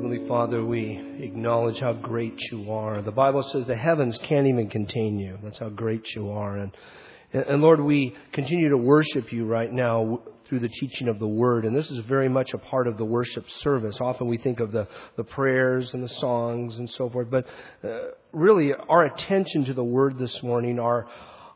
Heavenly Father, we acknowledge how great you are. The Bible says the heavens can't even contain you. That's how great you are. And Lord, we continue to worship you right now through the teaching of the Word. And this is very much a part of the worship service. Often we think of the prayers and the songs and so forth. But really, our attention to the Word this morning, our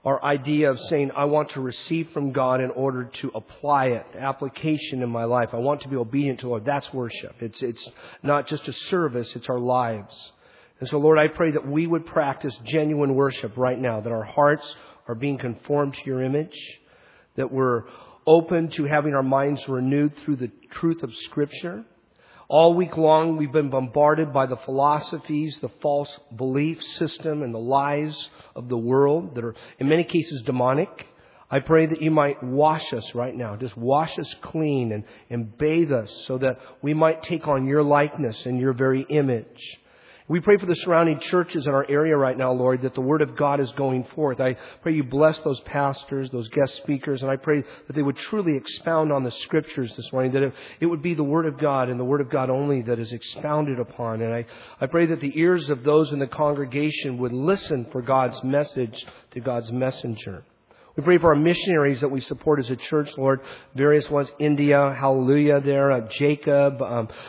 idea of saying, I want to receive from God in order to apply it, application in my life. I want to be obedient to the Lord. That's worship. It's not just a service, it's our lives. And so, Lord, I pray that we would practice genuine worship right now, that our hearts are being conformed to your image, that we're open to having our minds renewed through the truth of Scripture. All week long, we've been bombarded by the philosophies, the false belief system, and the lies of the world that are, in many cases, demonic. I pray that you might wash us right now. Just wash us clean and bathe us so that we might take on your likeness and your very image. We pray for the surrounding churches in our area right now, Lord, that the Word of God is going forth. I pray you bless those pastors, those guest speakers, and I pray that they would truly expound on the Scriptures this morning, that it would be the Word of God and the Word of God only that is expounded upon. And I pray that the ears of those in the congregation would listen for God's message to God's messenger. We pray for our missionaries that we support as a church, Lord. Various ones, India, hallelujah there, Jacob,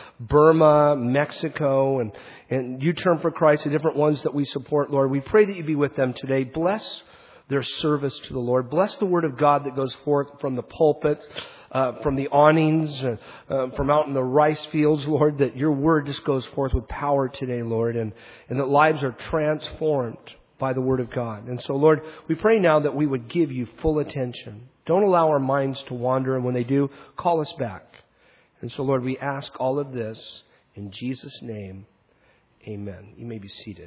Burma, Mexico, and U-Turn for Christ, the different ones that we support, Lord. We pray that you be with them today. Bless their service to the Lord. Bless the Word of God that goes forth from the pulpit, from the awnings, from out in the rice fields, Lord, that your Word just goes forth with power today, Lord, and that lives are transformed by the Word of God. And so, Lord, we pray now that we would give you full attention. Don't allow our minds to wander, and when they do, call us back. And so, Lord, we ask all of this in Jesus' name. Amen. You may be seated.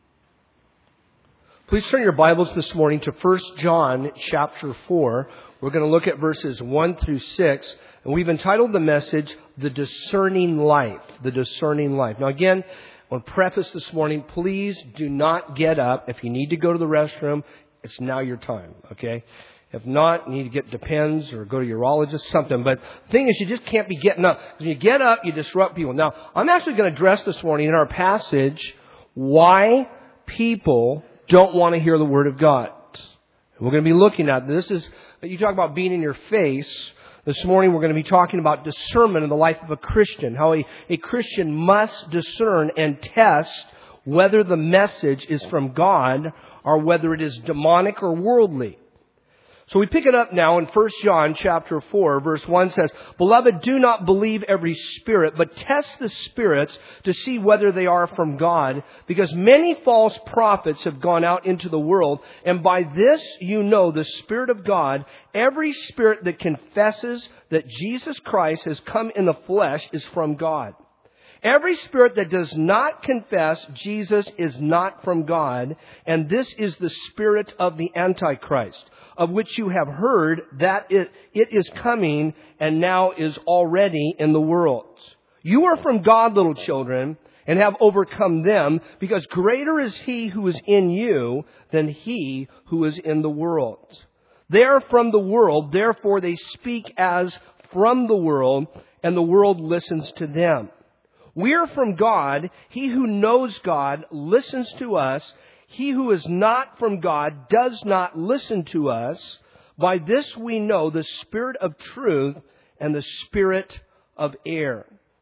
Please turn your Bibles this morning to 1 John chapter 4. We're going to look at verses 1 through 6, and we've entitled the message, The Discerning Life. The Discerning Life. Now, again, I want to preface this morning, please do not get up. If you need to go to the restroom, it's now your time, okay? If not, you need to get Depends or go to your urologist, something. But the thing is, you just can't be getting up. Because when you get up, you disrupt people. Now, I'm actually going to address this morning in our passage why people don't want to hear the Word of God. And we're going to be looking at this. You talk about being in your face. This morning we're going to be talking about discernment in the life of a Christian. How a Christian must discern and test whether the message is from God or whether it is demonic or worldly. So we pick it up now in 1 John chapter 4, verse 1 says, Beloved, do not believe every spirit, but test the spirits to see whether they are from God, because many false prophets have gone out into the world, and by this you know the Spirit of God. Every spirit that confesses that Jesus Christ has come in the flesh is from God. Every spirit that does not confess Jesus is not from God, and this is the spirit of the Antichrist, of which you have heard that it is coming and now is already in the world. You are from God, little children, and have overcome them, because greater is He who is in you than he who is in the world. They are from the world, therefore they speak as from the world, and the world listens to them. We are from God. He who knows God listens to us. He who is not from God does not listen to us. By this we know the spirit of truth and the spirit of error.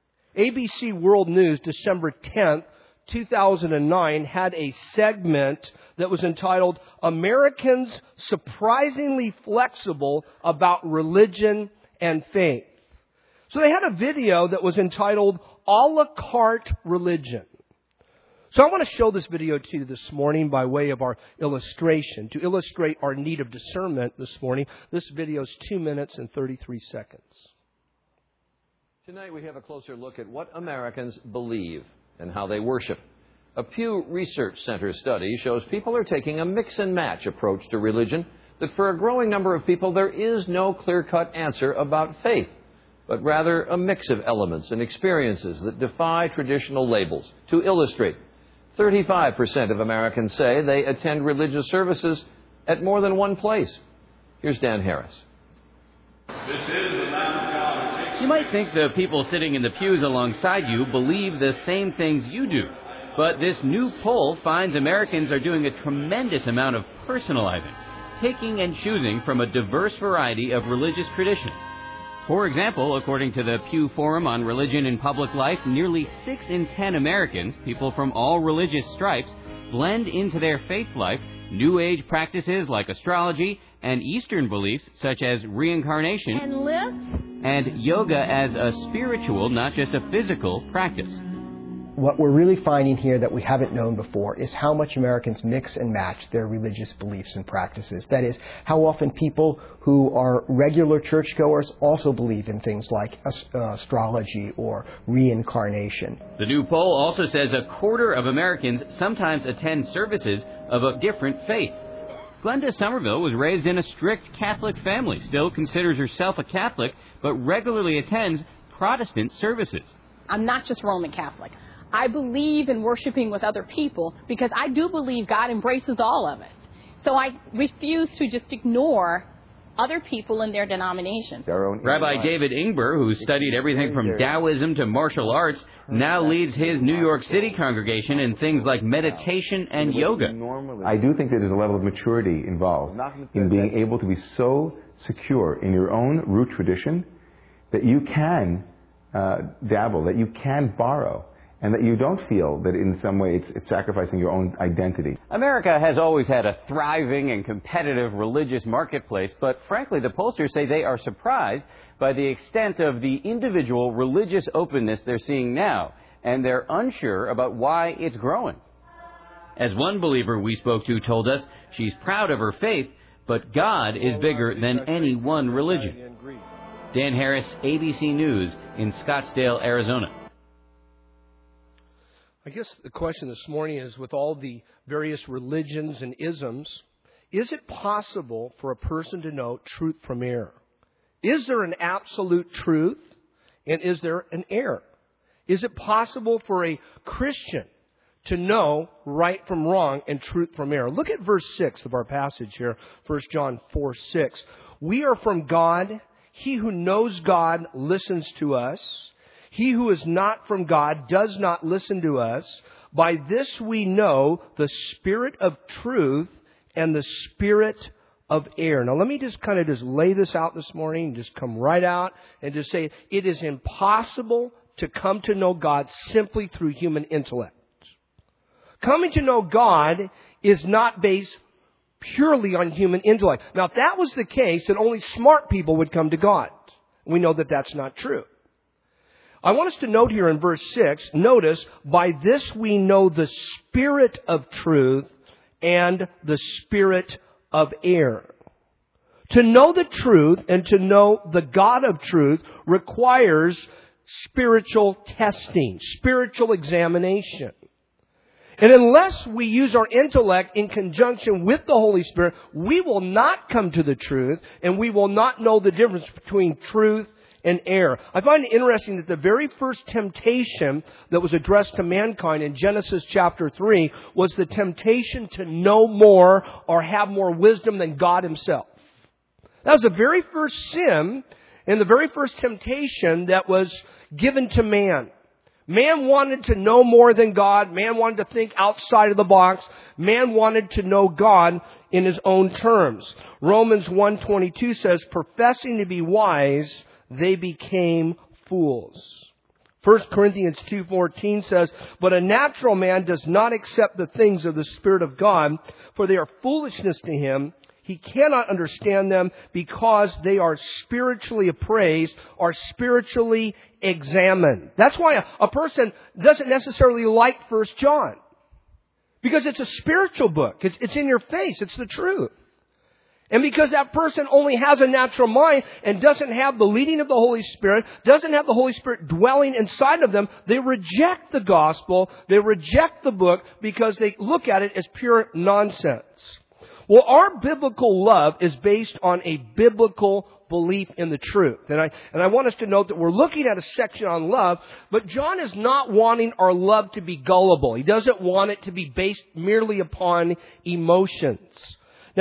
ABC World News, December 10th, 2009, had a segment that was entitled, Americans Surprisingly Flexible About Religion and Faith. So they had a video that was entitled, A la carte religion. So I want to show this video to you this morning by way of our illustration. To illustrate our need of discernment this morning, this video is 2 minutes and 33 seconds. Tonight we have a closer look at what Americans believe and how they worship. A Pew Research Center study shows people are taking a mix-and-match approach to religion, that for a growing number of people there is no clear-cut answer about faith, but rather a mix of elements and experiences that defy traditional labels. To illustrate, 35% of Americans say they attend religious services at more than one place. Here's Dan Harris. This is the Lamb of God who takes You might think the people sitting in the pews alongside you believe the same things you do. But this new poll finds Americans are doing a tremendous amount of personalizing, picking and choosing from a diverse variety of religious traditions. For example, according to the Pew Forum on Religion in Public Life, nearly 6 in 10 Americans, people from all religious stripes, blend into their faith life New Age practices like astrology and Eastern beliefs such as reincarnation and yoga as a spiritual, not just a physical, practice. What we're really finding here that we haven't known before is how much Americans mix and match their religious beliefs and practices. That is, how often people who are regular churchgoers also believe in things like astrology or reincarnation. The new poll also says a quarter of Americans sometimes attend services of a different faith. Glenda Somerville was raised in a strict Catholic family, still considers herself a Catholic, but regularly attends Protestant services. I'm not just Roman Catholic. I believe in worshiping with other people because I do believe God embraces all of us. So I refuse to just ignore other people in their denominations. Rabbi David Ingber, who studied everything from Taoism to martial arts, now leads his New York City congregation in things like meditation and yoga. I do think that there's a level of maturity involved in being able to be so secure in your own root tradition that you can dabble, that you can borrow, and that you don't feel that in some way it's sacrificing your own identity. America has always had a thriving and competitive religious marketplace, but frankly, the pollsters say they are surprised by the extent of the individual religious openness they're seeing now, and they're unsure about why it's growing. As one believer we spoke to told us, she's proud of her faith, but God is bigger than any one religion. Dan Harris, ABC News in Scottsdale, Arizona. I guess the question this morning is, with all the various religions and isms, is it possible for a person to know truth from error? Is there an absolute truth, and is there an error? Is it possible for a Christian to know right from wrong and truth from error? Look at verse 6 of our passage here, 1 John 4:6. We are from God. He who knows God listens to us. He who is not from God does not listen to us. By this we know the spirit of truth and the spirit of error. Now let me just lay this out this morning, just come right out and just say it is impossible to come to know God simply through human intellect. Coming to know God is not based purely on human intellect. Now if that was the case, then only smart people would come to God. We know that that's not true. I want us to note here in verse 6, notice, by this we know the spirit of truth and the spirit of error. To know the truth and to know the God of truth requires spiritual testing, spiritual examination. And unless we use our intellect in conjunction with the Holy Spirit, we will not come to the truth, and we will not know the difference between truth and error. I find it interesting that the very first temptation that was addressed to mankind in Genesis chapter 3 was the temptation to know more or have more wisdom than God Himself. That was the very first sin and the very first temptation that was given to man. Man wanted to know more than God. Man wanted to think outside of the box. Man wanted to know God in his own terms. Romans 1:22 says, professing to be wise, they became fools. 1 Corinthians 2:14 says, but a natural man does not accept the things of the Spirit of God, for they are foolishness to him. He cannot understand them because they are spiritually appraised or spiritually examined. That's why a person doesn't necessarily like 1 John. Because it's a spiritual book. It's in your face. It's the truth. And because that person only has a natural mind and doesn't have the leading of the Holy Spirit, doesn't have the Holy Spirit dwelling inside of them, they reject the gospel, they reject the book because they look at it as pure nonsense. Well, our biblical love is based on a biblical belief in the truth. And I want us to note that we're looking at a section on love, but John is not wanting our love to be gullible. He doesn't want it to be based merely upon emotions. Now,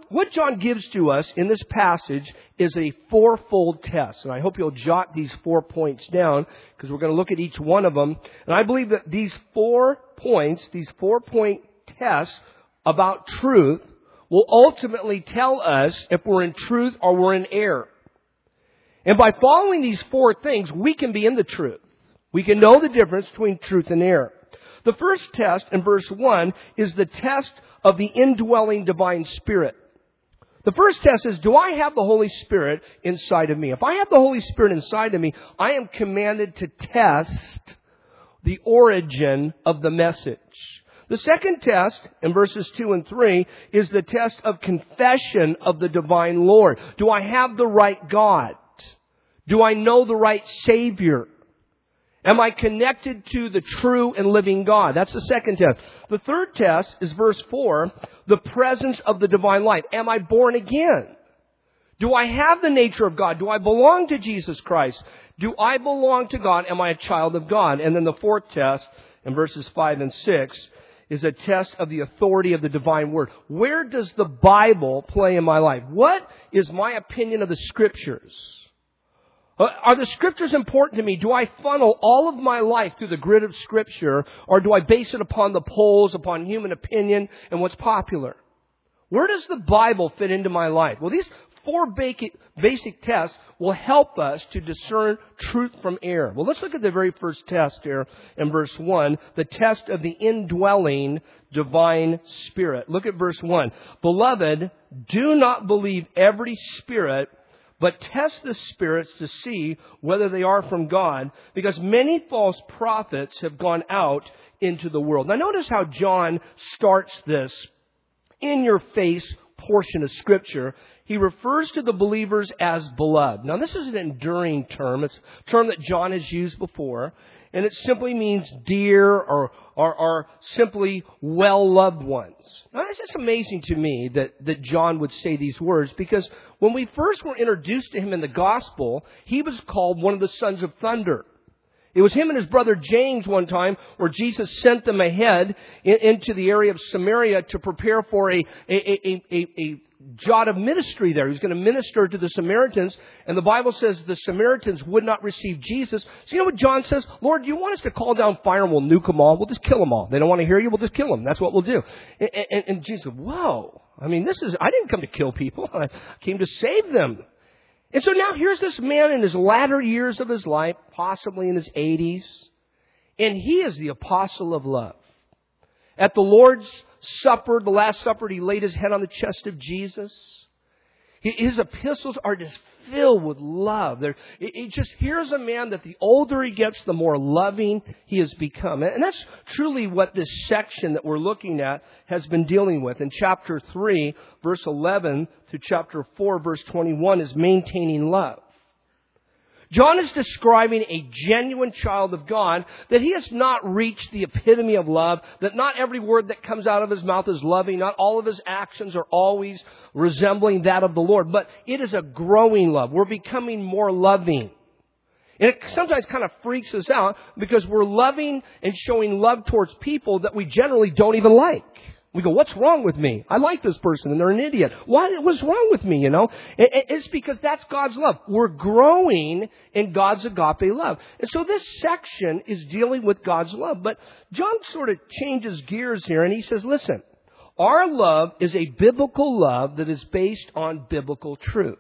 what John gives to us in this passage is a fourfold test. And I hope you'll jot these 4 points down because we're going to look at each one of them. And I believe that these 4 points, these 4-point tests about truth will ultimately tell us if we're in truth or we're in error. And by following these 4 things, we can be in the truth. We can know the difference between truth and error. The first test in verse 1 is the test of the indwelling divine Spirit. The first test is, do I have the Holy Spirit inside of me? If I have the Holy Spirit inside of me, I am commanded to test the origin of the message. The second test in verses 2 and 3 is the test of confession of the divine Lord. Do I have the right God? Do I know the right Savior? Am I connected to the true and living God? That's the second test. The third test is verse 4, the presence of the divine life. Am I born again? Do I have the nature of God? Do I belong to Jesus Christ? Do I belong to God? Am I a child of God? And then the fourth test in verses 5 and 6 is a test of the authority of the divine word. Where does the Bible play in my life? What is my opinion of the Scriptures? Are the Scriptures important to me? Do I funnel all of my life through the grid of Scripture, or do I base it upon the polls, upon human opinion, and what's popular? Where does the Bible fit into my life? Well, these 4 basic tests will help us to discern truth from error. Well, let's look at the very first test here in verse 1, the test of the indwelling divine Spirit. Look at verse 1. Beloved, do not believe every spirit, but test the spirits to see whether they are from God, because many false prophets have gone out into the world. Now notice how John starts this in-your-face portion of Scripture. He refers to the believers as beloved. Now this is an enduring term. It's a term that John has used before. And it simply means dear or simply well-loved ones. Now, it's just amazing to me that John would say these words, because when we first were introduced to him in the gospel, he was called one of the sons of thunder. It was him and his brother James one time where Jesus sent them ahead into the area of Samaria to prepare for a job of ministry there. He was going to minister to the Samaritans, and the Bible says the Samaritans would not receive Jesus. So you know what John says? Lord, do you want us to call down fire and we'll nuke them all? We'll just kill them all. They don't want to hear you, we'll just kill them. That's what we'll do. And Jesus said, whoa. I mean, I didn't come to kill people. I came to save them. And so now here's this man in his latter years of his life, possibly in his 80s, and he is the apostle of love. At the Lord's Supper, the Last Supper, he laid his head on the chest of Jesus. His epistles are just filled with love. Here's a man that the older he gets, the more loving he has become. And that's truly what this section that we're looking at has been dealing with. In chapter 3, verse 11 through chapter 4, verse 21 is maintaining love. John is describing a genuine child of God, that he has not reached the epitome of love, that not every word that comes out of his mouth is loving, not all of his actions are always resembling that of the Lord, but it is a growing love. We're becoming more loving. And it sometimes kind of freaks us out because we're loving and showing love towards people that we generally don't even like. We go, what's wrong with me? I like this person and they're an idiot. What's wrong with me, you know? It's because that's God's love. We're growing in God's agape love. And so this section is dealing with God's love. But John sort of changes gears here and he says, listen, our love is a biblical love that is based on biblical truth.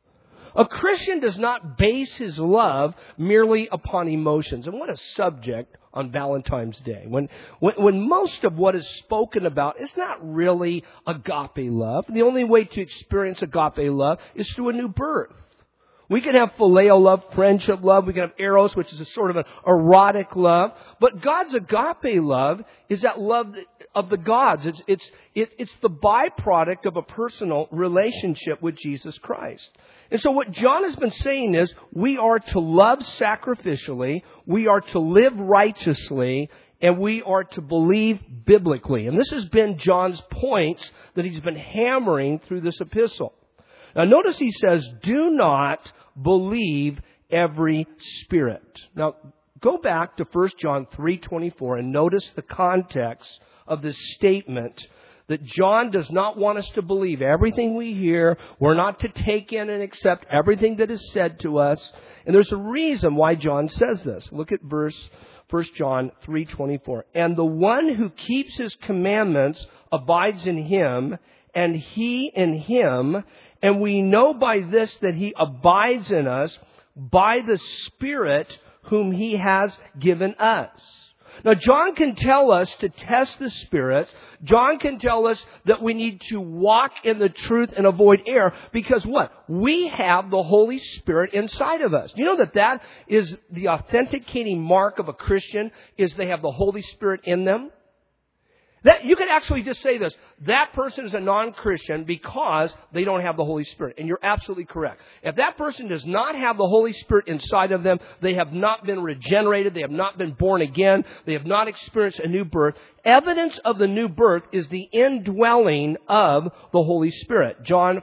A Christian does not base his love merely upon emotions. And what a subject on Valentine's Day. When most of what is spoken about is not really agape love. The only way to experience agape love is through a new birth. We can have phileo love, friendship love. We can have eros, which is a sort of an erotic love. But God's agape love is that love of the gods. It's the byproduct of a personal relationship with Jesus Christ. And so what John has been saying is we are to love sacrificially, we are to live righteously, and we are to believe biblically. And this has been John's points that he's been hammering through this epistle. Now notice he says, do not believe every spirit. Now go back to 1 John 3:24 and notice the context of this statement that John does not want us to believe everything we hear. We're not to take in and accept everything that is said to us. And there's a reason why John says this. Look at 1 John 3:24. And the one who keeps his commandments abides in him, and he in him. And we know by this that he abides in us by the Spirit whom he has given us. Now, John can tell us to test the spirits. John can tell us that we need to walk in the truth and avoid error because what? We have the Holy Spirit inside of us. You know that is the authenticating mark of a Christian is they have the Holy Spirit in them? That you could actually just say this. That person is a non-Christian because they don't have the Holy Spirit. And you're absolutely correct. If that person does not have the Holy Spirit inside of them, they have not been regenerated. They have not been born again. They have not experienced a new birth. Evidence of the new birth is the indwelling of the Holy Spirit. John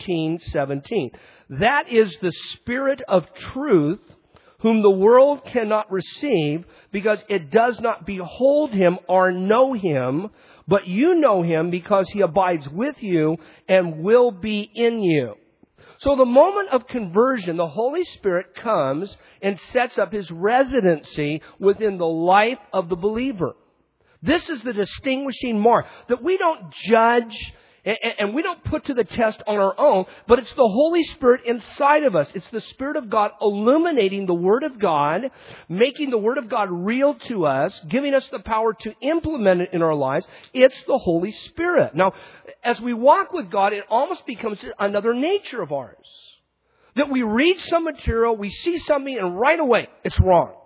14:17. That is the Spirit of truth, whom the world cannot receive because it does not behold him or know him, but you know him because he abides with you and will be in you. So the moment of conversion, the Holy Spirit comes and sets up his residency within the life of the believer. This is the distinguishing mark, that we don't judge and we don't put to the test on our own, but it's the Holy Spirit inside of us. It's the Spirit of God illuminating the Word of God, making the Word of God real to us, giving us the power to implement it in our lives. It's the Holy Spirit. Now, as we walk with God, it almost becomes another nature of ours. That we read some material, we see something, and right away, it's wrong.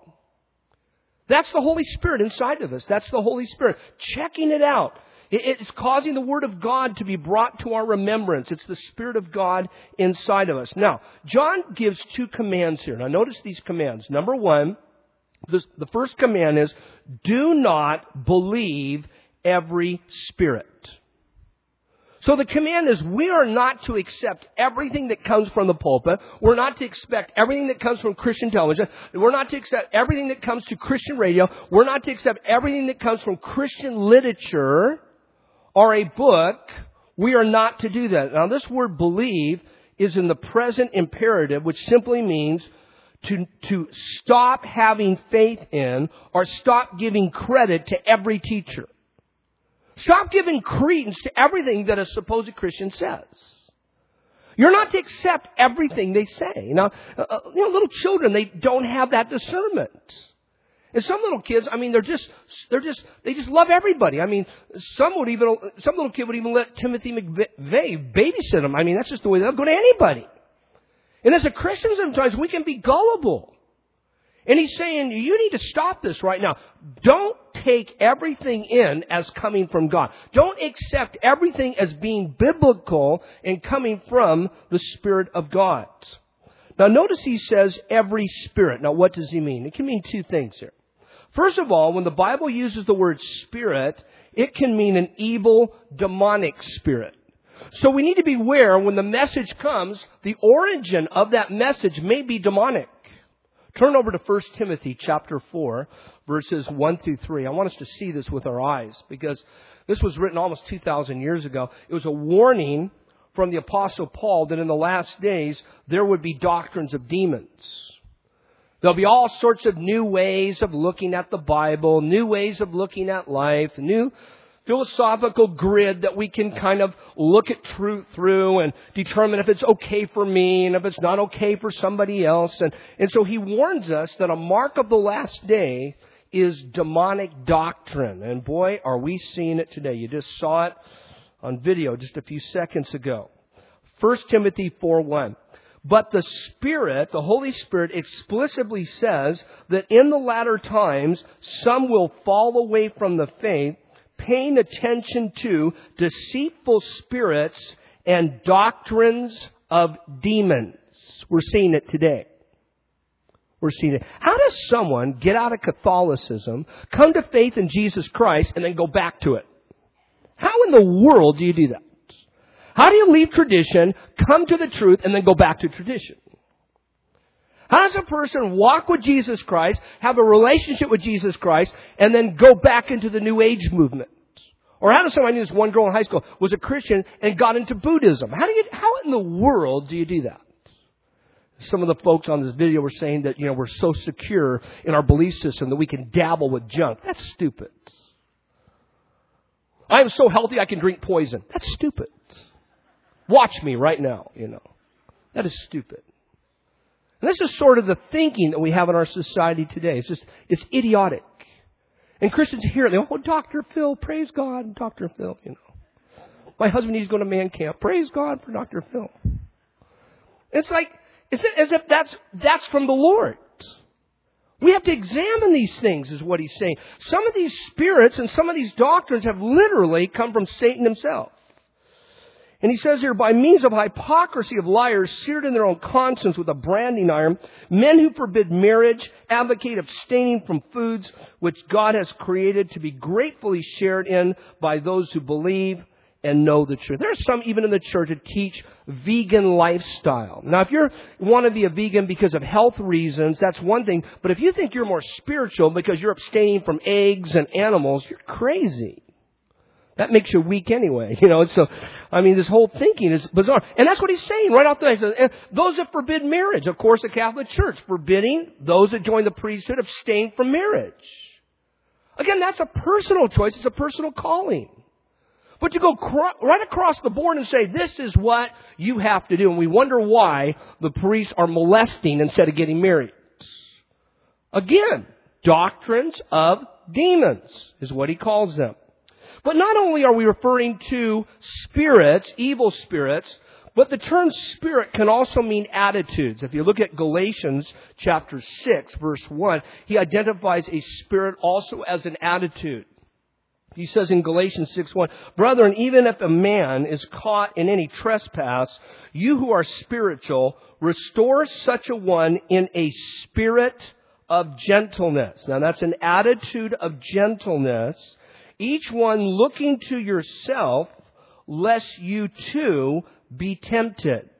That's the Holy Spirit inside of us. That's the Holy Spirit checking it out. It's causing the Word of God to be brought to our remembrance. It's the Spirit of God inside of us. Now, John gives two commands here. Now, notice these commands. Number one, the first command is, do not believe every spirit. So the command is, we are not to accept everything that comes from the pulpit. We're not to expect everything that comes from Christian television. We're not to accept everything that comes to Christian radio. We're not to accept everything that comes from Christian literature or a book. We are not to do that. Now, this word believe is in the present imperative, which simply means to stop having faith in or stop giving credit to every teacher. Stop giving credence to everything that a supposed Christian says. You're not to accept everything they say. Now, little children, they don't have that discernment. And some little kids, they just love everybody. Some little kid would even let Timothy McVeigh babysit them. That's just the way they'll go to anybody. And as a Christian, sometimes we can be gullible. And he's saying, you need to stop this right now. Don't take everything in as coming from God. Don't accept everything as being biblical and coming from the Spirit of God. Now, notice he says every spirit. Now, what does he mean? It can mean two things here. First of all, when the Bible uses the word spirit, it can mean an evil, demonic spirit. So we need to beware when the message comes, the origin of that message may be demonic. Turn over to 1 Timothy chapter 4, verses 1 through 3. I want us to see this with our eyes because this was written almost 2,000 years ago. It was a warning from the Apostle Paul that in the last days there would be doctrines of demons. There'll be all sorts of new ways of looking at the Bible, new ways of looking at life, new philosophical grid that we can kind of look at truth through and determine if it's okay for me and if it's not okay for somebody else. And so he warns us that a mark of the last day is demonic doctrine. And boy, are we seeing it today. You just saw it on video just a few seconds ago. 1 Timothy 4:1. But the Spirit, the Holy Spirit, explicitly says that in the latter times, some will fall away from the faith, paying attention to deceitful spirits and doctrines of demons. We're seeing it today. We're seeing it. How does someone get out of Catholicism, come to faith in Jesus Christ, and then go back to it? How in the world do you do that? How do you leave tradition, come to the truth, and then go back to tradition? How does a person walk with Jesus Christ, have a relationship with Jesus Christ, and then go back into the New Age movement? Or how does somebody, I knew this one girl in high school, was a Christian and got into Buddhism. How in the world do you do that? Some of the folks on this video were saying that, we're so secure in our belief system that we can dabble with junk. That's stupid. I am so healthy I can drink poison. That's stupid. Watch me right now, That is stupid. And this is sort of the thinking that we have in our society today. It's idiotic. And Christians hear it. They go, Dr. Phil, praise God, Dr. Phil, My husband needs to go to man camp. Praise God for Dr. Phil. It's like, it's as if that's from the Lord. We have to examine these things, is what he's saying. Some of these spirits and some of these doctrines have literally come from Satan himself. And he says here, by means of hypocrisy of liars seared in their own conscience with a branding iron, men who forbid marriage advocate abstaining from foods which God has created to be gratefully shared in by those who believe and know the truth. There are some even in the church that teach vegan lifestyle. Now, if you want to be a vegan because of health reasons, that's one thing. But if you think you're more spiritual because you're abstaining from eggs and animals, you're crazy. That makes you weak anyway, So, this whole thinking is bizarre. And that's what he's saying right off the bat. He says, those that forbid marriage, of course, the Catholic Church, forbidding those that join the priesthood abstain from marriage. Again, that's a personal choice. It's a personal calling. But to go right across the board and say, this is what you have to do. And we wonder why the priests are molesting instead of getting married. Again, doctrines of demons is what he calls them. But not only are we referring to spirits, evil spirits, but the term spirit can also mean attitudes. If you look at Galatians chapter 6, verse 1, he identifies a spirit also as an attitude. He says in Galatians 6:1, brethren, even if a man is caught in any trespass, you who are spiritual, restore such a one in a spirit of gentleness. Now that's an attitude of gentleness. Each one looking to yourself, lest you too be tempted.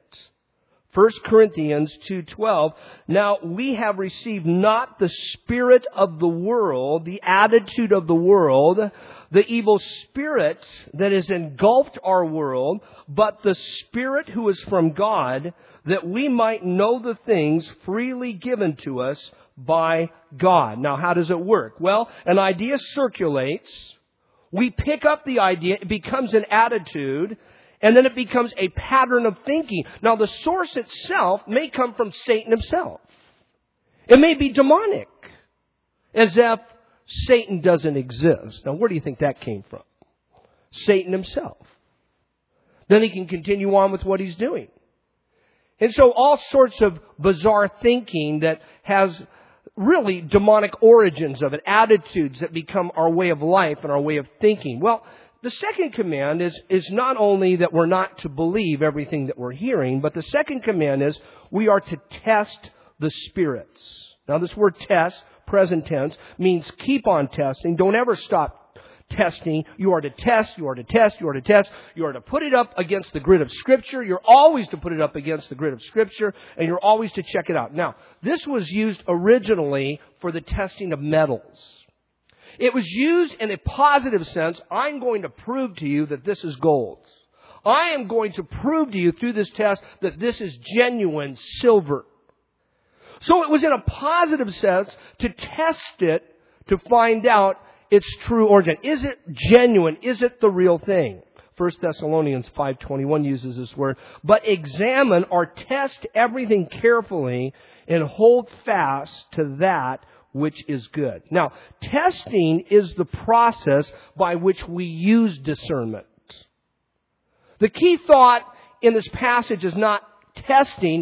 1 Corinthians 2:12, now we have received not the spirit of the world, the attitude of the world, the evil spirit that has engulfed our world, but the Spirit who is from God, that we might know the things freely given to us by God. Now, how does it work? Well, an idea circulates. We pick up the idea. It becomes an attitude. And then it becomes a pattern of thinking. Now, the source itself may come from Satan himself. It may be demonic. As if Satan doesn't exist. Now, where do you think that came from? Satan himself. Then he can continue on with what he's doing. And so all sorts of bizarre thinking that has really demonic origins of it, attitudes that become our way of life and our way of thinking. Well, the second command is not only that we're not to believe everything that we're hearing, but the second command is we are to test the spirits. Now this word test, present tense, means keep on testing. Don't ever stop testing. You are to test, you are to test, you are to test. You are to put it up against the grid of Scripture. You're always to put it up against the grid of Scripture, and you're always to check it out. Now, this was used originally for the testing of metals. It was used in a positive sense. I'm going to prove to you that this is gold. I am going to prove to you through this test that this is genuine silver. So it was in a positive sense to test it to find out its true origin. Is it genuine? Is it the real thing? 1 Thessalonians 5:21 uses this word. But examine or test everything carefully and hold fast to that which is good. Now, testing is the process by which we use discernment. The key thought in this passage is not testing.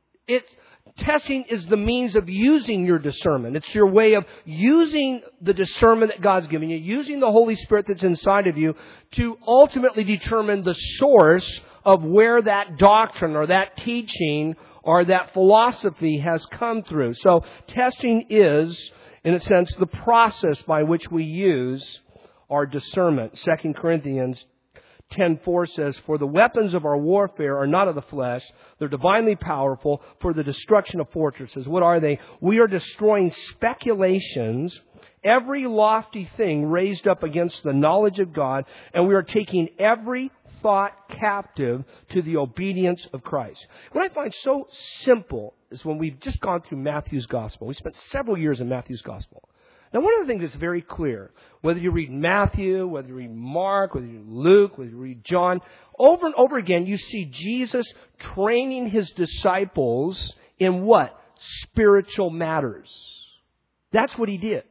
Testing is the means of using your discernment. It's your way of using the discernment that God's given you, using the Holy Spirit that's inside of you to ultimately determine the source of where that doctrine or that teaching or that philosophy has come through. So testing is, in a sense, the process by which we use our discernment. 2 Corinthians 10:4 says, for the weapons of our warfare are not of the flesh, they're divinely powerful for the destruction of fortresses. What are they? We are destroying speculations every lofty thing raised up against the knowledge of God, and we are taking every thought captive to the obedience of Christ. What I find so simple is when we've just gone through Matthew's Gospel. We spent several years in Matthew's Gospel. Now, one of the things that's very clear, whether you read Matthew, whether you read Mark, whether you read Luke, whether you read John, over and over again, you see Jesus training His disciples in what? Spiritual matters. That's what He did.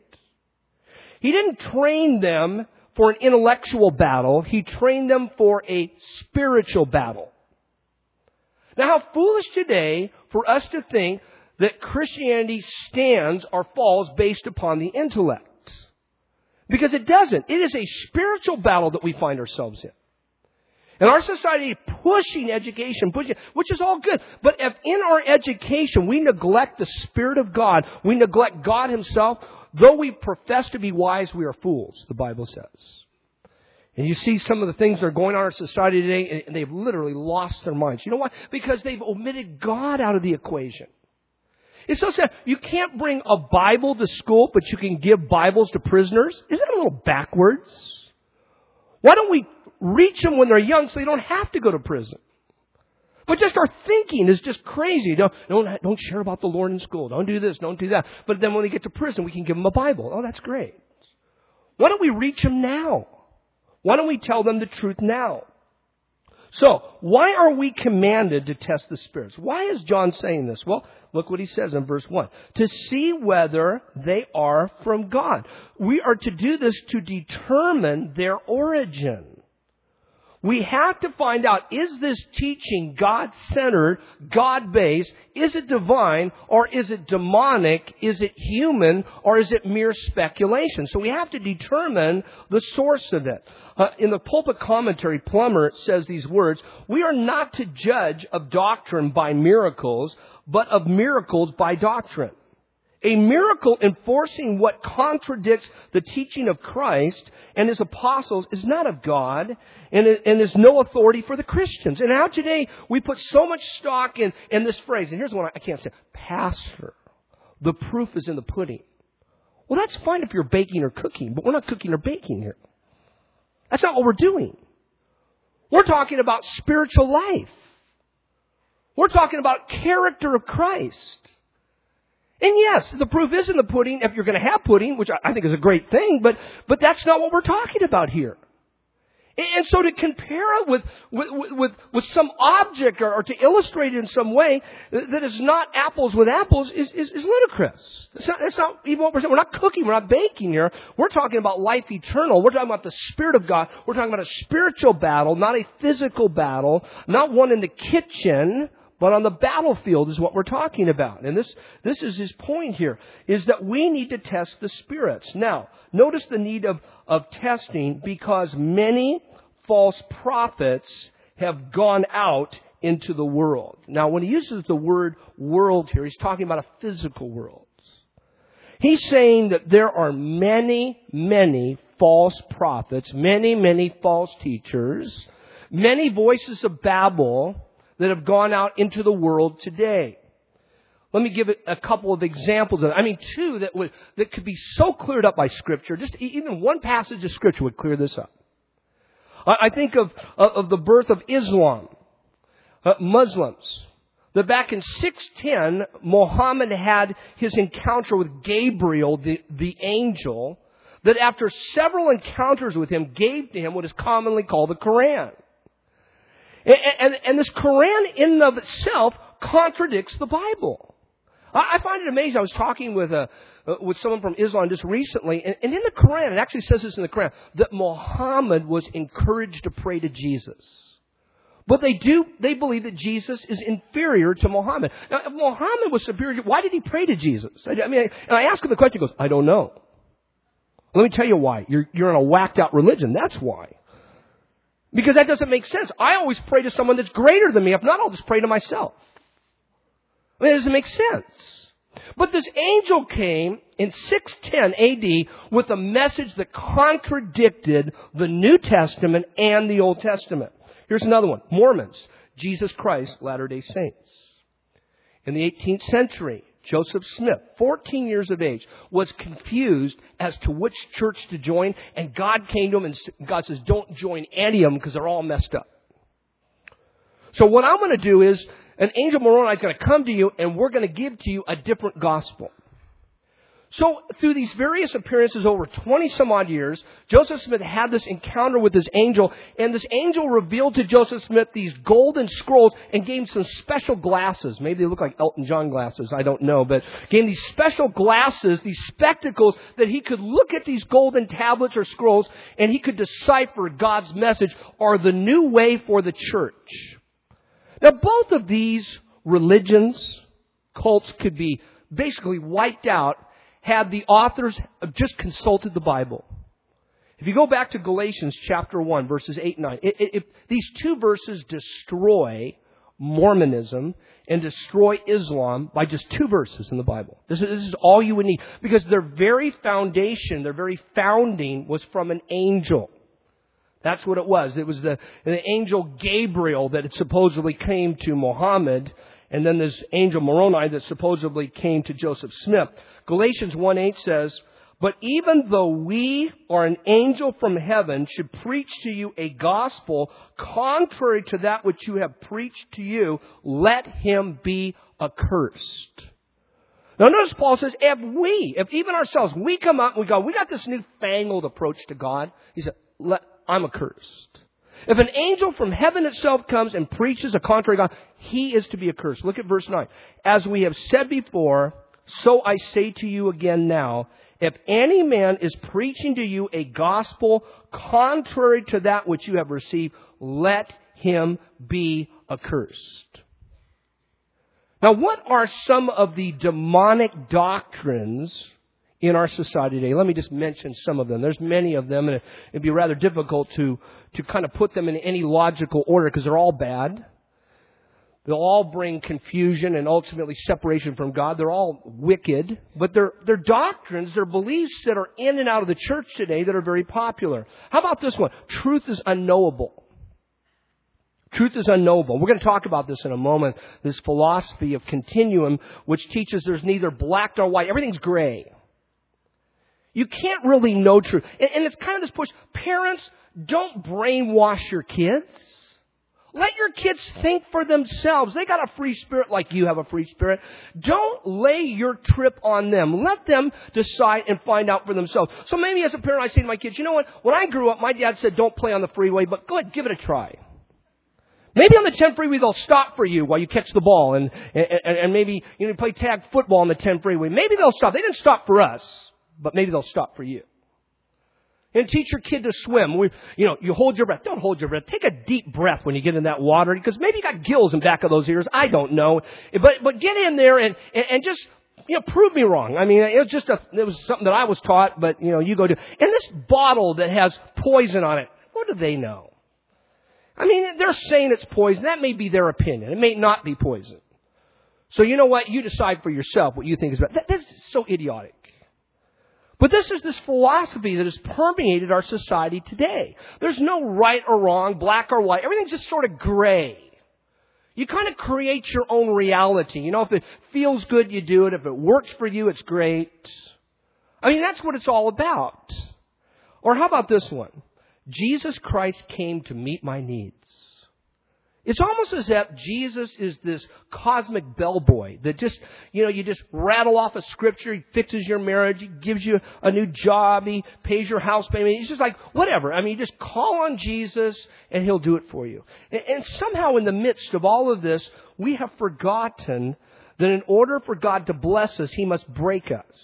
He didn't train them for an intellectual battle. He trained them for a spiritual battle. Now, how foolish today for us to think that Christianity stands or falls based upon the intellect. Because it doesn't. It is a spiritual battle that we find ourselves in. And our society pushing education, which is all good. But if in our education we neglect the Spirit of God, we neglect God Himself, though we profess to be wise, we are fools, the Bible says. And you see some of the things that are going on in our society today, and they've literally lost their minds. You know why? Because they've omitted God out of the equation. It's so sad. You can't bring a Bible to school, but you can give Bibles to prisoners. Isn't that a little backwards? Why don't we reach them when they're young so they don't have to go to prison? But just our thinking is just crazy. Don't share about the Lord in school. Don't do this. Don't do that. But then when they get to prison, we can give them a Bible. Oh, that's great. Why don't we reach them now? Why don't we tell them the truth now? So, why are we commanded to test the spirits? Why is John saying this? Well, look what he says in verse 1. To see whether they are from God. We are to do this to determine their origin. We have to find out, is this teaching God-centered, God-based? Is it divine or is it demonic? Is it human or is it mere speculation? So we have to determine the source of it. In the pulpit commentary, Plummer says these words, we are not to judge of doctrine by miracles, but of miracles by doctrine. A miracle enforcing what contradicts the teaching of Christ and His apostles is not of God and is no authority for the Christians. And now today we put so much stock in this phrase. And here's one I can't say. Pastor, the proof is in the pudding. Well, that's fine if you're baking or cooking, but we're not cooking or baking here. That's not what we're doing. We're talking about spiritual life. We're talking about character of Christ. And yes, the proof is in the pudding if you're going to have pudding, which I think is a great thing, but that's not what we're talking about here. And so to compare it with some object or to illustrate it in some way that is not apples with apples is ludicrous. That's not even what we're saying. We're not cooking, we're not baking here. We're talking about life eternal. We're talking about the Spirit of God. We're talking about a spiritual battle, not a physical battle, not one in the kitchen, but on the battlefield is what we're talking about. And this is his point here, is that we need to test the spirits. Now, notice the need of testing because many false prophets have gone out into the world. Now, when he uses the word world here, he's talking about a physical world. He's saying that there are many, many false prophets, many, many false teachers, many voices of Babel that have gone out into the world today. Let me give it a couple of examples of it. I mean, two that could be so cleared up by Scripture. Just even one passage of Scripture would clear this up. I think of the birth of Islam, Muslims. That back in 610, Muhammad had his encounter with Gabriel, the angel, that after several encounters with him, gave to him what is commonly called the Quran. And this Quran in and of itself contradicts the Bible. I find it amazing. I was talking with someone from Islam just recently, and in the Quran, it actually says this in the Quran, that Muhammad was encouraged to pray to Jesus. But they believe that Jesus is inferior to Muhammad. Now, if Muhammad was superior, why did he pray to Jesus? I mean, and I asked him the question, he goes, I don't know. Let me tell you why. You're in a whacked out religion. That's why. Because that doesn't make sense. I always pray to someone that's greater than me. If not, I'll just pray to myself. I mean, it doesn't make sense. But this angel came in 610 AD with a message that contradicted the New Testament and the Old Testament. Here's another one. Mormons, Jesus Christ, Latter-day Saints. In the 18th century, Joseph Smith, 14 years of age, was confused as to which church to join, and God came to him and God says, don't join any of them because they're all messed up. So what I'm going to do is, an angel Moroni is going to come to you, and we're going to give to you a different gospel. So through these various appearances over 20 some odd years, Joseph Smith had this encounter with this angel, and this angel revealed to Joseph Smith these golden scrolls and gave him some special glasses. Maybe they look like Elton John glasses, I don't know, but gave him these special glasses, these spectacles, that he could look at these golden tablets or scrolls, and he could decipher God's message or the new way for the church. Now, both of these religions, cults, could be basically wiped out had the authors just consulted the Bible. If you go back to Galatians chapter 1, verses 8 and 9, these two verses destroy Mormonism and destroy Islam by just two verses in the Bible. This is all you would need. Because their very foundation, their very founding was from an angel. That's what it was. It was the angel Gabriel that had supposedly came to Muhammad, and then this angel Moroni that supposedly came to Joseph Smith. Galatians 1:8 says, but even though we or an angel from heaven should preach to you a gospel contrary to that which you have preached to you, let him be accursed. Now notice Paul says, if even ourselves, we come up and we go, we got this newfangled approach to God. He said, I'm accursed. If an angel from heaven itself comes and preaches a contrary God, he is to be accursed. Look at verse 9. As we have said before, so I say to you again now, if any man is preaching to you a gospel contrary to that which you have received, let him be accursed. Now, what are some of the demonic doctrines in our society today? Let me just mention some of them. There's many of them, and it'd be rather difficult to kind of put them in any logical order because they're all bad. They'll all bring confusion and ultimately separation from God. They're all wicked, but they're doctrines, they're beliefs that are in and out of the church today that are very popular. How about this one? Truth is unknowable. Truth is unknowable. We're going to talk about this in a moment. This philosophy of continuum, which teaches there's neither black nor white. Everything's gray. You can't really know truth. And it's kind of this push. Parents, don't brainwash your kids. Let your kids think for themselves. They got a free spirit like you have a free spirit. Don't lay your trip on them. Let them decide and find out for themselves. So maybe as a parent, I say to my kids, you know what? When I grew up, my dad said, don't play on the freeway, but go ahead, give it a try. Maybe on the 10 freeway, they'll stop for you while you catch the ball. And maybe you play tag football on the 10 freeway. Maybe they'll stop. They didn't stop for us, but maybe they'll stop for you. And teach your kid to swim. You hold your breath. Don't hold your breath. Take a deep breath when you get in that water, because maybe you got gills in back of those ears. I don't know. But get in there and just, prove me wrong. I mean, it was something that I was taught, but, you go do. And this bottle that has poison on it, what do they know? I mean, they're saying it's poison. That may be their opinion. It may not be poison. So you know what? You decide for yourself what you think is best. This is so idiotic. But this is this philosophy that has permeated our society today. There's no right or wrong, black or white. Everything's just sort of gray. You kind of create your own reality. If it feels good, you do it. If it works for you, it's great. I mean, that's what it's all about. Or how about this one? Jesus Christ came to meet my needs. It's almost as if Jesus is this cosmic bellboy that just, you just rattle off a scripture. He fixes your marriage. He gives you a new job. He pays your house payment. He's just like, whatever. I mean, you just call on Jesus and He'll do it for you. And somehow in the midst of all of this, we have forgotten that in order for God to bless us, He must break us.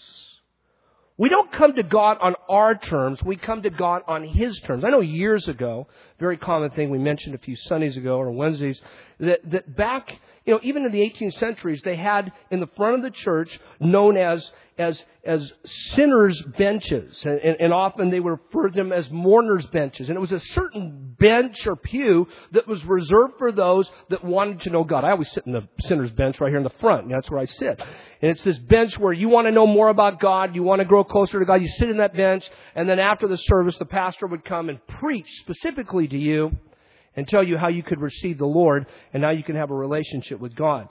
We don't come to God on our terms. We come to God on His terms. I know years ago, very common thing we mentioned a few Sundays ago or Wednesdays, that back, even in the 18th centuries, they had in the front of the church known as sinners' benches. And often they referred to them as mourners' benches. And it was a certain bench or pew that was reserved for those that wanted to know God. I always sit in the sinner's bench right here in the front. That's where I sit. And it's this bench where you want to know more about God. You want to grow closer to God. You sit in that bench. And then after the service, the pastor would come and preach specifically to you and tell you how you could receive the Lord and how you can have a relationship with God.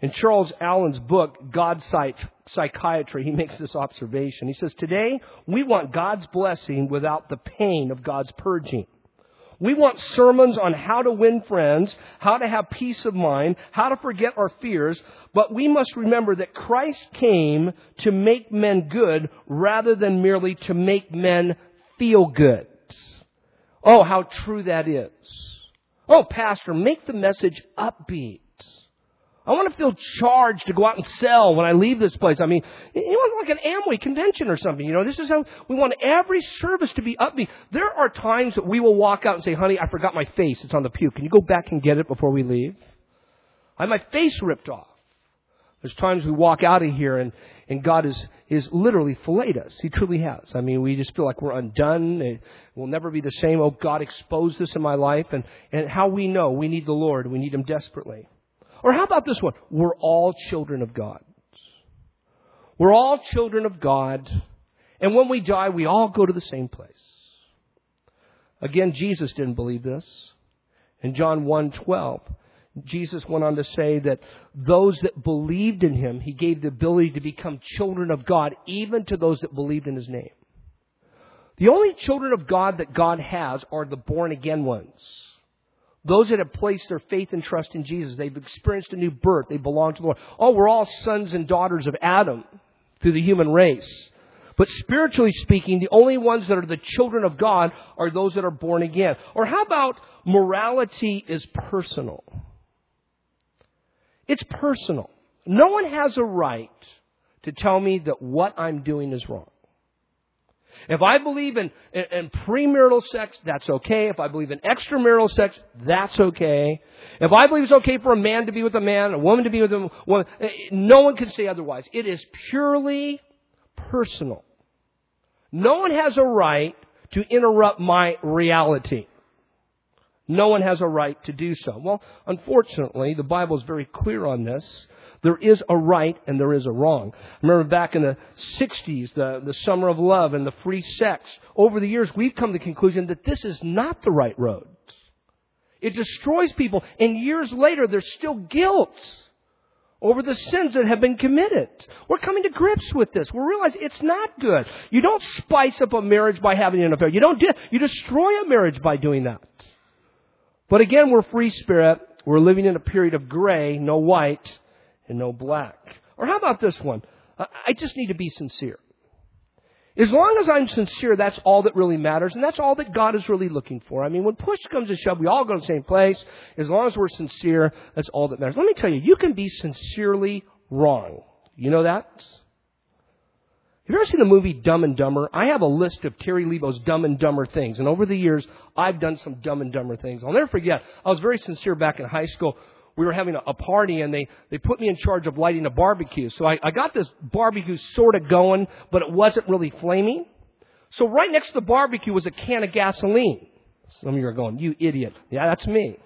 In Charles Allen's book, God Psychiatry, he makes this observation. He says, today we want God's blessing without the pain of God's purging. We want sermons on how to win friends, how to have peace of mind, how to forget our fears, but we must remember that Christ came to make men good rather than merely to make men feel good. Oh, how true that is. Oh, Pastor, make the message upbeat. I want to feel charged to go out and sell when I leave this place. I mean, you want like an Amway convention or something. You know, this is how we want every service to be upbeat. There are times that we will walk out and say, honey, I forgot my face. It's on the pew. Can you go back and get it before we leave? I had my face ripped off. There's times we walk out of here and God is literally filleted us. He truly has. I mean, we just feel like we're undone. It will never be the same. Oh, God exposed this in my life. And how we know we need the Lord. We need Him desperately. Or how about this one? We're all children of God. We're all children of God. And when we die, we all go to the same place. Again, Jesus didn't believe this. In John 1:12, Jesus went on to say that those that believed in Him, He gave the ability to become children of God, even to those that believed in His name. The only children of God that God has are the born again ones. Those that have placed their faith and trust in Jesus. They've experienced a new birth. They belong to the Lord. Oh, we're all sons and daughters of Adam through the human race. But spiritually speaking, the only ones that are the children of God are those that are born again. Or how about morality is personal? It's personal. No one has a right to tell me that what I'm doing is wrong. If I believe in premarital sex, that's okay. If I believe in extramarital sex, that's okay. If I believe it's okay for a man to be with a man, a woman to be with a woman, no one can say otherwise. It is purely personal. No one has a right to interrupt my reality. No one has a right to do so. Well, unfortunately, the Bible is very clear on this. There is a right and there is a wrong. I remember back in the 60s, the summer of love and the free sex. Over the years, we've come to the conclusion that this is not the right road. It destroys people. And years later, there's still guilt over the sins that have been committed. We're coming to grips with this. We realize it's not good. You don't spice up a marriage by having an affair. You destroy a marriage by doing that. But again, we're free spirit. We're living in a period of gray, no white, and no black. Or how about this one? I just need to be sincere. As long as I'm sincere, that's all that really matters, and that's all that God is really looking for. I mean, when push comes to shove, we all go to the same place. As long as we're sincere, that's all that matters. Let me tell you, you can be sincerely wrong. You know that? Have you ever seen the movie Dumb and Dumber? I have a list of Terry Lebo's Dumb and Dumber things, and over the years, I've done some Dumb and Dumber things. I'll never forget, I was very sincere back in high school. We were having a party, and they put me in charge of lighting a barbecue. So I got this barbecue sort of going, but it wasn't really flaming. So right next to the barbecue was a can of gasoline. Some of you are going, you idiot. Yeah, that's me.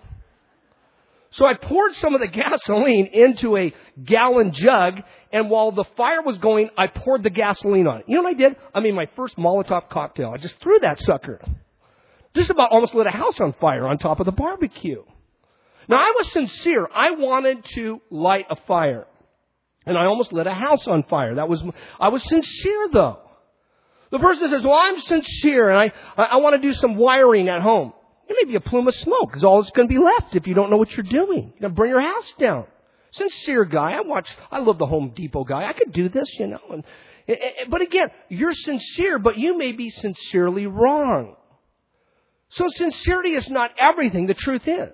So I poured some of the gasoline into a gallon jug, and while the fire was going, I poured the gasoline on it. You know what I did? I made my first Molotov cocktail. I just threw that sucker. Just about almost lit a house on fire on top of the barbecue. Now, I was sincere. I wanted to light a fire. And I almost lit a house on fire. I was sincere, though. The person says, well, I'm sincere, and I want to do some wiring at home. It may be a plume of smoke is all that's going to be left if you don't know what you're doing. You're going to burn your house down. Sincere guy. I love the Home Depot guy. I could do this, you know. But again, you're sincere, but you may be sincerely wrong. So sincerity is not everything. The truth is.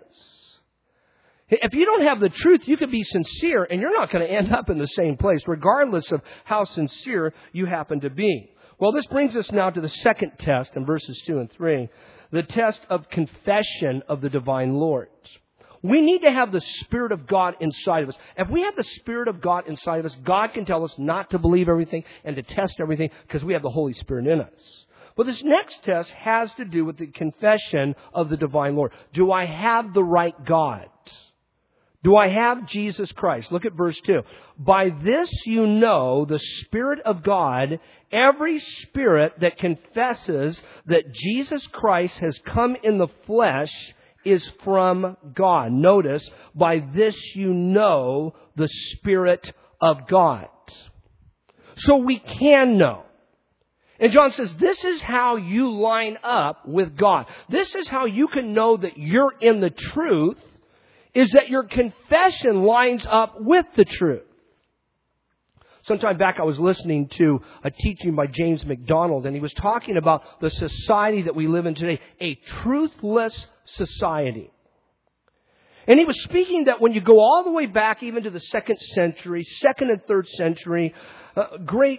If you don't have the truth, you can be sincere, and you're not going to end up in the same place, regardless of how sincere you happen to be. Well, this brings us now to the second test in verses 2 and 3, the test of confession of the divine Lord. We need to have the Spirit of God inside of us. If we have the Spirit of God inside of us, God can tell us not to believe everything and to test everything because we have the Holy Spirit in us. But this next test has to do with the confession of the divine Lord. Do I have the right God? Do I have Jesus Christ? Look at verse 2. By this you know the Spirit of God, every spirit that confesses that Jesus Christ has come in the flesh is from God. Notice, by this you know the Spirit of God. So we can know. And John says, this is how you line up with God. This is how you can know that you're in the truth, is that your confession lines up with the truth. Sometime back I was listening to a teaching by James MacDonald, and he was talking about the society that we live in today, a truthless society. And he was speaking that when you go all the way back even to the 2nd century, 2nd and 3rd century, great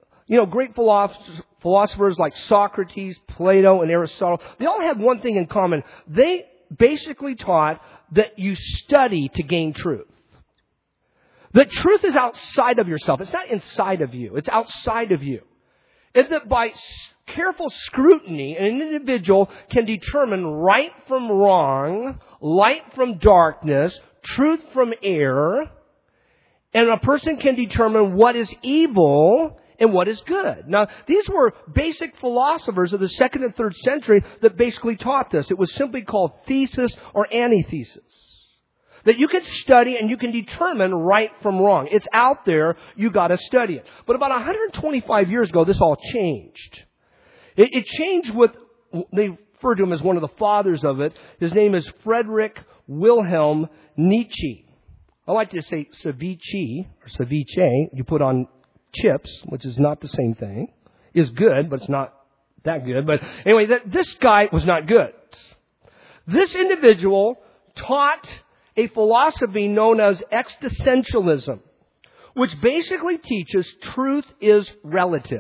philosophers like Socrates, Plato, and Aristotle, they all had one thing in common. They basically taught that you study to gain truth. That truth is outside of yourself. It's not inside of you. It's outside of you. And that by careful scrutiny, an individual can determine right from wrong, light from darkness, truth from error, and a person can determine what is evil and what is good. Now, these were basic philosophers of the 2nd and 3rd century that basically taught this. It was simply called thesis or antithesis. That you can study and you can determine right from wrong. It's out there, you got to study it. But about 125 years ago, this all changed. It changed with, they refer to him as one of the fathers of it. His name is Friedrich Wilhelm Nietzsche. I like to say ceviche, or ceviche, you put on chips, which is not the same thing, is good, but it's not that good. But anyway, this guy was not good. This individual taught a philosophy known as existentialism, which basically teaches truth is relative.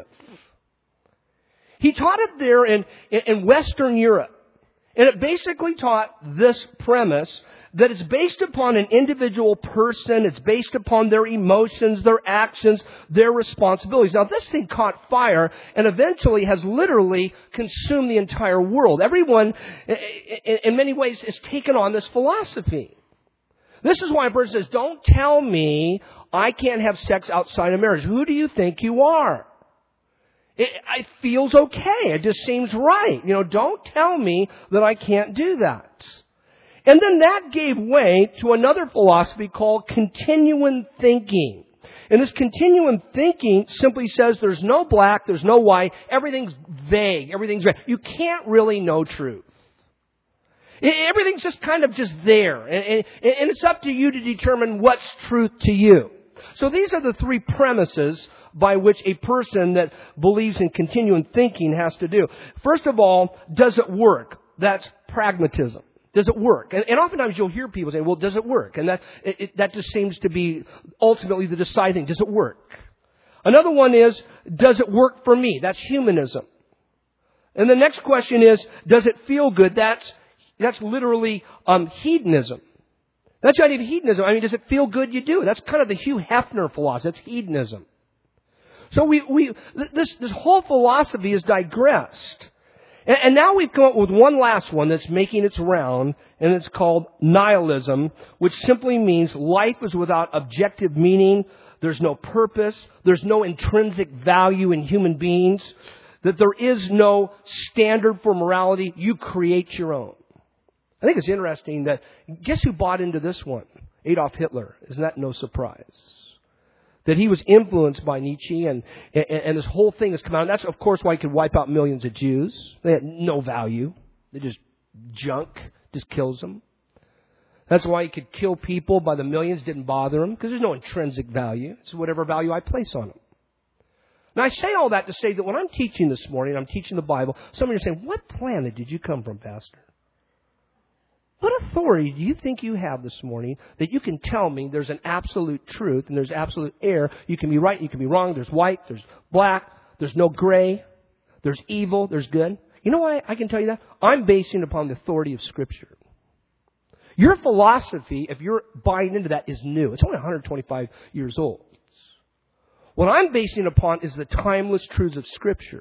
He taught it there in Western Europe. And it basically taught this premise that it's based upon an individual person, it's based upon their emotions, their actions, their responsibilities. Now this thing caught fire and eventually has literally consumed the entire world. Everyone, in many ways, has taken on this philosophy. This is why a person says, don't tell me I can't have sex outside of marriage. Who do you think you are? It feels okay. It just seems right. Don't tell me that I can't do that. And then that gave way to another philosophy called continuum thinking. And this continuum thinking simply says there's no black, there's no white, everything's vague, everything's vague. You can't really know truth. Everything's just kind of just there. And it's up to you to determine what's truth to you. So these are the three premises by which a person that believes in continuum thinking has to do. First of all, does it work? That's pragmatism. Does it work? And oftentimes you'll hear people say, well, does it work? And that just seems to be ultimately the deciding. Does it work? Another one is, does it work for me? That's humanism. And the next question is, does it feel good? That's literally hedonism. That's the idea of hedonism. I mean, does it feel good? You do. That's kind of the Hugh Hefner philosophy. That's hedonism. So this whole philosophy is digressed. And now we've come up with one last one that's making its round, and it's called nihilism, which simply means life is without objective meaning. There's no purpose. There's no intrinsic value in human beings. That there is no standard for morality. You create your own. I think it's interesting that, guess who bought into this one? Adolf Hitler. Isn't that no surprise? That he was influenced by Nietzsche and this whole thing has come out. And that's, of course, why he could wipe out millions of Jews. They had no value. They're just junk. Just kills them. That's why he could kill people by the millions. Didn't bother him because there's no intrinsic value. It's whatever value I place on them. Now, I say all that to say that when I'm teaching this morning, I'm teaching the Bible, some of you are saying, what planet did you come from, Pastor? What authority do you think you have this morning that you can tell me there's an absolute truth and there's absolute error? You can be right, you can be wrong. There's white, there's black, there's no gray, there's evil, there's good. You know why I can tell you that? I'm basing it upon the authority of Scripture. Your philosophy, if you're buying into that, is new. It's only 125 years old. What I'm basing it upon is the timeless truths of Scripture.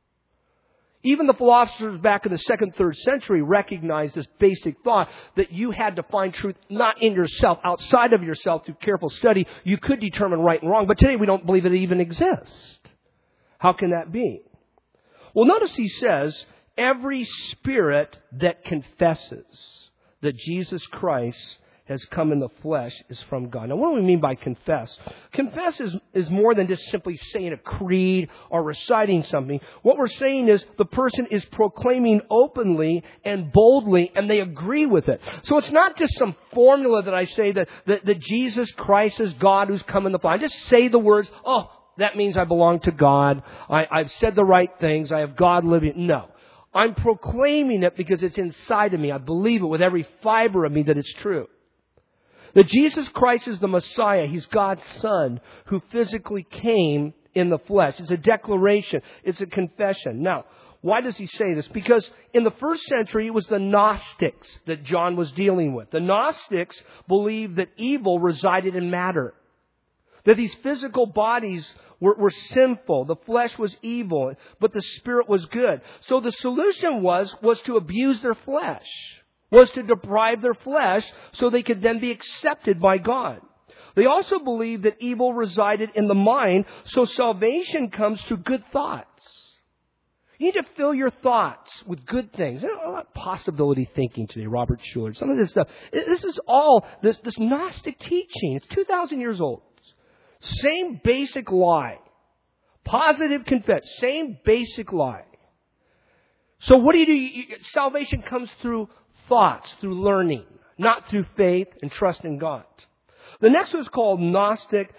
Even the philosophers back in the 2nd, 3rd century recognized this basic thought that you had to find truth not in yourself, outside of yourself through careful study. You could determine right and wrong, but today we don't believe it even exists. How can that be? Well, notice he says, every spirit that confesses. that Jesus Christ has come in the flesh is from God. Now, what do we mean by confess? Confess is more than just simply saying a creed or reciting something. What we're saying is the person is proclaiming openly and boldly, and they agree with it. So it's not just some formula that I say that Jesus Christ is God who's come in the flesh. I just say the words, oh, that means I belong to God. I've said the right things. I have God living. No. I'm proclaiming it because it's inside of me. I believe it with every fiber of me that it's true. That Jesus Christ is the Messiah. He's God's Son who physically came in the flesh. It's a declaration. It's a confession. Now, why does he say this? Because in the first century, it was the Gnostics that John was dealing with. The Gnostics believed that evil resided in matter. That these physical bodies were sinful. The flesh was evil, but the spirit was good. So the solution was to abuse their flesh. Was to deprive their flesh so they could then be accepted by God. They also believed that evil resided in the mind, so salvation comes through good thoughts. You need to fill your thoughts with good things. Possibility thinking today, Robert Schuller. Some of this stuff. This is all this Gnostic teaching. It's 2,000 years old. Same basic lie. Positive confess. Same basic lie. So what do? Salvation comes through thoughts, through learning, not through faith and trust in God. The next was called Gnostic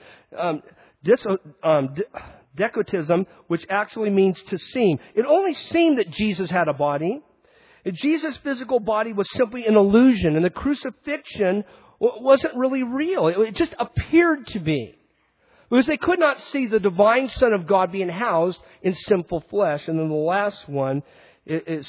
Decotism, which actually means to seem. It only seemed that Jesus had a body. Jesus' physical body was simply an illusion, and the crucifixion wasn't really real. It just appeared to be. Because they could not see the divine Son of God being housed in sinful flesh. And then the last one is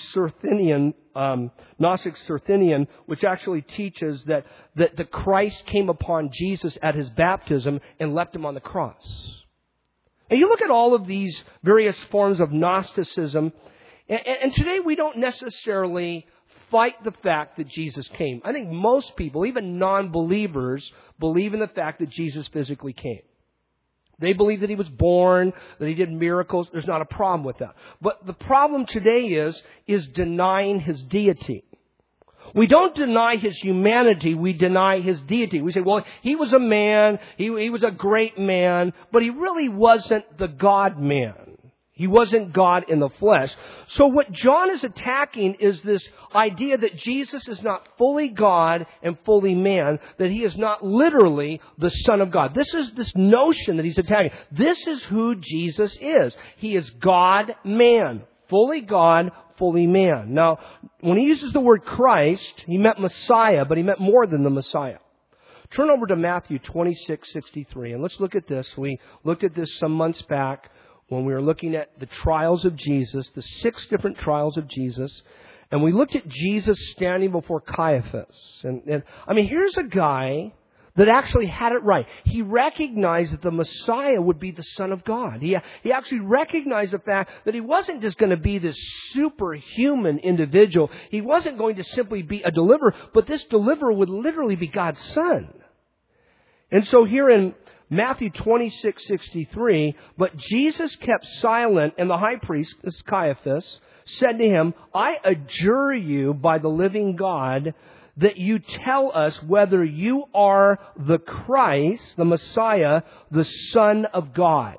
Gnostic Certhinian, which actually teaches that the Christ came upon Jesus at his baptism and left him on the cross. And you look at all of these various forms of Gnosticism, and today we don't necessarily fight the fact that Jesus came. I think most people, even non-believers, believe in the fact that Jesus physically came. They believe that he was born, that he did miracles. There's not a problem with that. But the problem today is denying his deity. We don't deny his humanity, we deny his deity. We say, well, he was a man, he was a great man, but he really wasn't the God-man. He wasn't God in the flesh. So what John is attacking is this idea that Jesus is not fully God and fully man, that he is not literally the Son of God. This is this notion that he's attacking. This is who Jesus is. He is God-man, fully God, fully man. Now, when he uses the word Christ, he meant Messiah, but he meant more than the Messiah. Turn over to Matthew 26:63, and let's look at this. We looked at this some months back when we were looking at the trials of Jesus, the 6 different trials of Jesus, and we looked at Jesus standing before Caiaphas. And I mean, here's a guy that actually had it right. He recognized that the Messiah would be the Son of God. He actually recognized the fact that he wasn't just going to be this superhuman individual. He wasn't going to simply be a deliverer, but this deliverer would literally be God's Son. And so here in Matthew 26:63, but Jesus kept silent, and the high priest, this is Caiaphas, said to him, I adjure you by the living God that you tell us whether you are the Christ, the Messiah, the Son of God.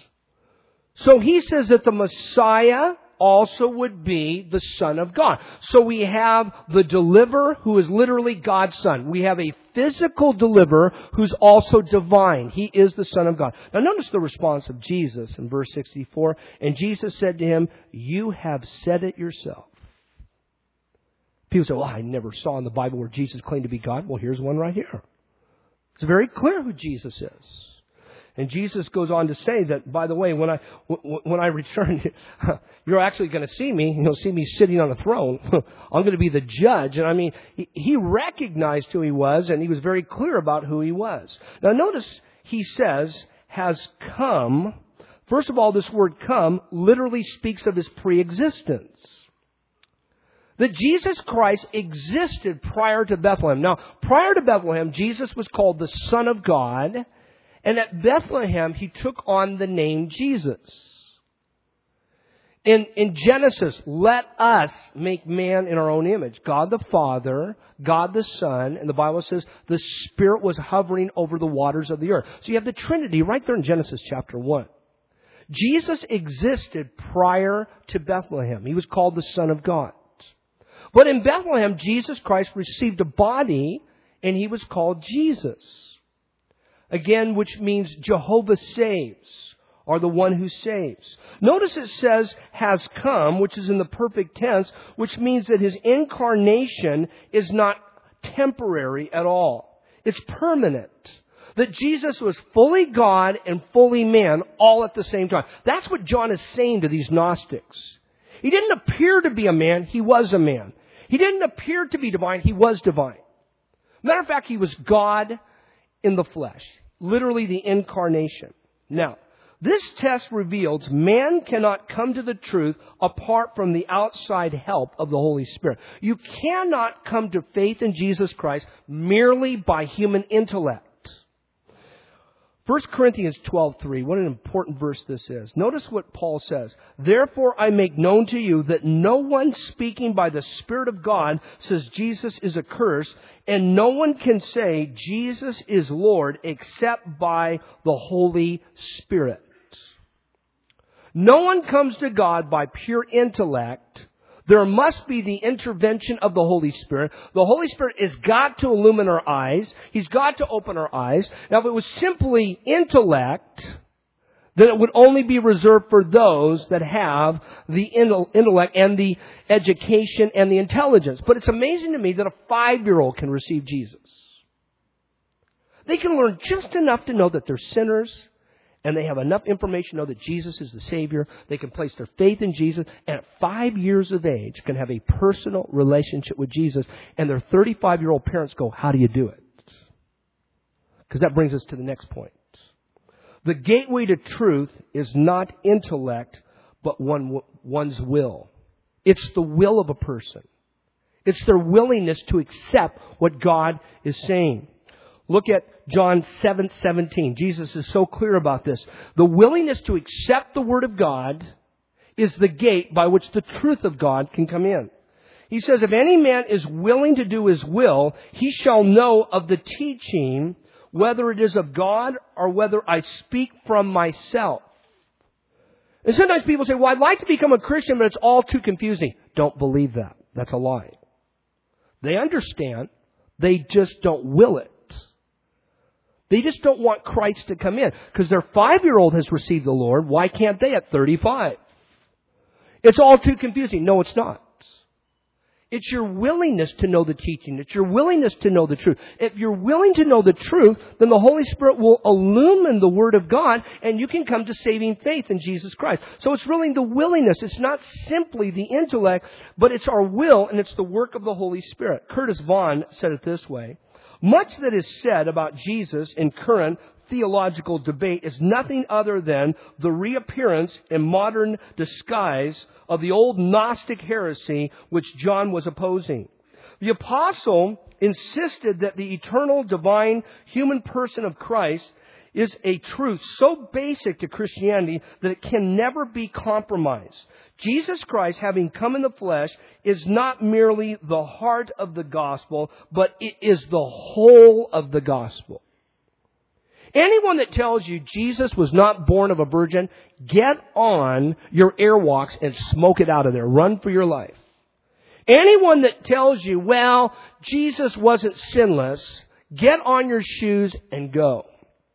So he says that the Messiah also would be the Son of God. So we have the deliverer who is literally God's Son. We have a physical deliverer who's also divine. He is the Son of God. Now notice the response of Jesus in verse 64. And Jesus said to him, you have said it yourself. People say, well, I never saw in the Bible where Jesus claimed to be God. Well, here's one right here. It's very clear who Jesus is. And Jesus goes on to say that, by the way, when I return, you're actually going to see me. You'll see me sitting on a throne. I'm going to be the judge. And I mean, he recognized who he was, and he was very clear about who he was. Now notice he says, has come. First of all, this word come literally speaks of his preexistence. That Jesus Christ existed prior to Bethlehem. Now, prior to Bethlehem, Jesus was called the Son of God. And at Bethlehem, he took on the name Jesus. In Genesis, let us make man in our own image. God the Father, God the Son, and the Bible says the Spirit was hovering over the waters of the earth. So you have the Trinity right there in Genesis chapter 1. Jesus existed prior to Bethlehem. He was called the Son of God. But in Bethlehem, Jesus Christ received a body, and He was called Jesus. Again, which means Jehovah saves, or the one who saves. Notice it says has come, which is in the perfect tense, which means that His incarnation is not temporary at all. It's permanent. That Jesus was fully God and fully man all at the same time. That's what John is saying to these Gnostics. He didn't appear to be a man, He was a man. He didn't appear to be divine, He was divine. Matter of fact, He was God in the flesh. Literally the incarnation. Now, this test reveals man cannot come to the truth apart from the outside help of the Holy Spirit. You cannot come to faith in Jesus Christ merely by human intellect. 1 Corinthians 12:3, what an important verse this is. Notice what Paul says. Therefore I make known to you that no one speaking by the Spirit of God says Jesus is accursed, and no one can say Jesus is Lord except by the Holy Spirit. No one comes to God by pure intellect. There must be the intervention of the Holy Spirit. The Holy Spirit has got to illumine our eyes. He's got to open our eyes. Now, if it was simply intellect, then it would only be reserved for those that have the intellect and the education and the intelligence. But it's amazing to me that a 5-year-old can receive Jesus. They can learn just enough to know that they're sinners, and they have enough information to know that Jesus is the Savior. They can place their faith in Jesus, and at 5 years of age can have a personal relationship with Jesus. And their 35-year-old parents go, how do you do it? Because that brings us to the next point. The gateway to truth is not intellect, but one's will. It's the will of a person. It's their willingness to accept what God is saying. Look at John 7:17. Jesus is so clear about this. The willingness to accept the Word of God is the gate by which the truth of God can come in. He says, if any man is willing to do His will, he shall know of the teaching, whether it is of God or whether I speak from myself. And sometimes people say, well, I'd like to become a Christian, but it's all too confusing. Don't believe that. That's a lie. They understand. They just don't will it. They just don't want Christ to come in. Because their 5-year-old has received the Lord. Why can't they at 35? It's all too confusing. No, it's not. It's your willingness to know the teaching. It's your willingness to know the truth. If you're willing to know the truth, then the Holy Spirit will illumine the Word of God, and you can come to saving faith in Jesus Christ. So it's really the willingness. It's not simply the intellect, but it's our will, and it's the work of the Holy Spirit. Curtis Vaughan said it this way. Much that is said about Jesus in current theological debate is nothing other than the reappearance in modern disguise of the old Gnostic heresy which John was opposing. The apostle insisted that the eternal, divine, human person of Christ is a truth so basic to Christianity that it can never be compromised. Jesus Christ, having come in the flesh, is not merely the heart of the gospel, but it is the whole of the gospel. Anyone that tells you Jesus was not born of a virgin, get on your airwalks and smoke it out of there. Run for your life. Anyone that tells you, well, Jesus wasn't sinless, get on your shoes and go.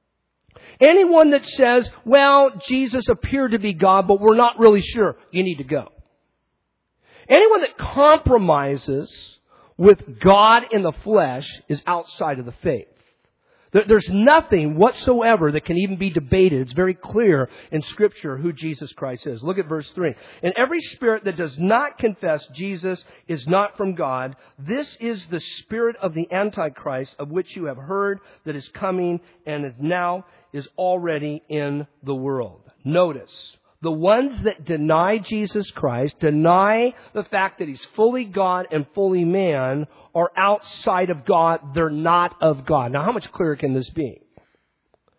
Anyone that says, well, Jesus appeared to be God, but we're not really sure, you need to go. Anyone that compromises with God in the flesh is outside of the faith. There's nothing whatsoever that can even be debated. It's very clear in Scripture who Jesus Christ is. Look at verse 3. And every spirit that does not confess Jesus is not from God. This is the spirit of the Antichrist, of which you have heard that is coming and is already in the world. Notice, the ones that deny Jesus Christ, deny the fact that He's fully God and fully man, are outside of God. They're not of God. Now, how much clearer can this be?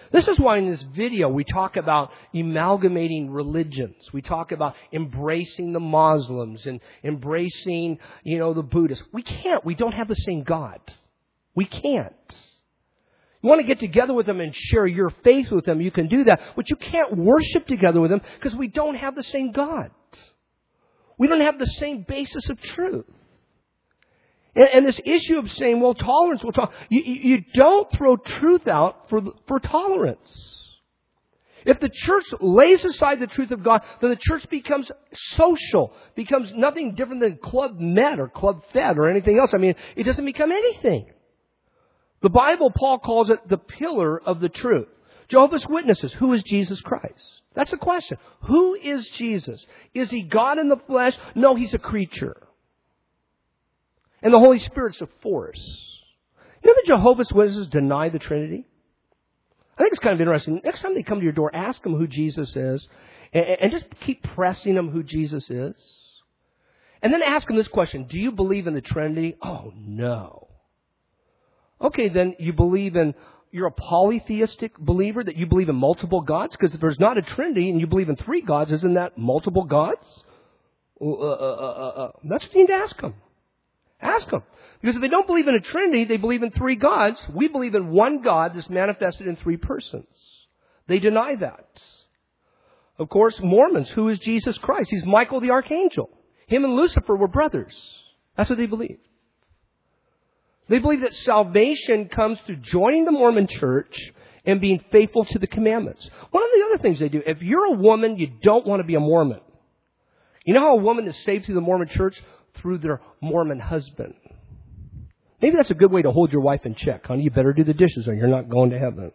This is why in this video we talk about amalgamating religions. We talk about embracing the Muslims and embracing, the Buddhists. We can't. We don't have the same God. We can't. You want to get together with them and share your faith with them, you can do that. But you can't worship together with them because we don't have the same God. We don't have the same basis of truth. And this issue of saying, tolerance, you don't throw truth out for tolerance. If the church lays aside the truth of God, then the church becomes social, becomes nothing different than Club Med or Club Fed or anything else. It doesn't become anything. The Bible, Paul calls it the pillar of the truth. Jehovah's Witnesses, who is Jesus Christ? That's the question. Who is Jesus? Is He God in the flesh? No, He's a creature. And the Holy Spirit's a force. The Jehovah's Witnesses deny the Trinity? I think it's kind of interesting. Next time they come to your door, ask them who Jesus is. And just keep pressing them who Jesus is. And then ask them this question. Do you believe in the Trinity? Oh, no. Okay, then you're a polytheistic believer, that you believe in multiple gods? Because if there's not a Trinity and you believe in 3 gods, isn't that multiple gods? That's what you need to ask them. Ask them. Because if they don't believe in a Trinity, they believe in 3 gods. We believe in one God that's manifested in 3 persons. They deny that. Of course, Mormons, who is Jesus Christ? He's Michael the Archangel. Him and Lucifer were brothers. That's what they believe. They believe that salvation comes through joining the Mormon church and being faithful to the commandments. One of the other things they do, if you're a woman, you don't want to be a Mormon. You know how a woman is saved through the Mormon church? Through their Mormon husband. Maybe that's a good way to hold your wife in check. Honey, you better do the dishes or you're not going to heaven.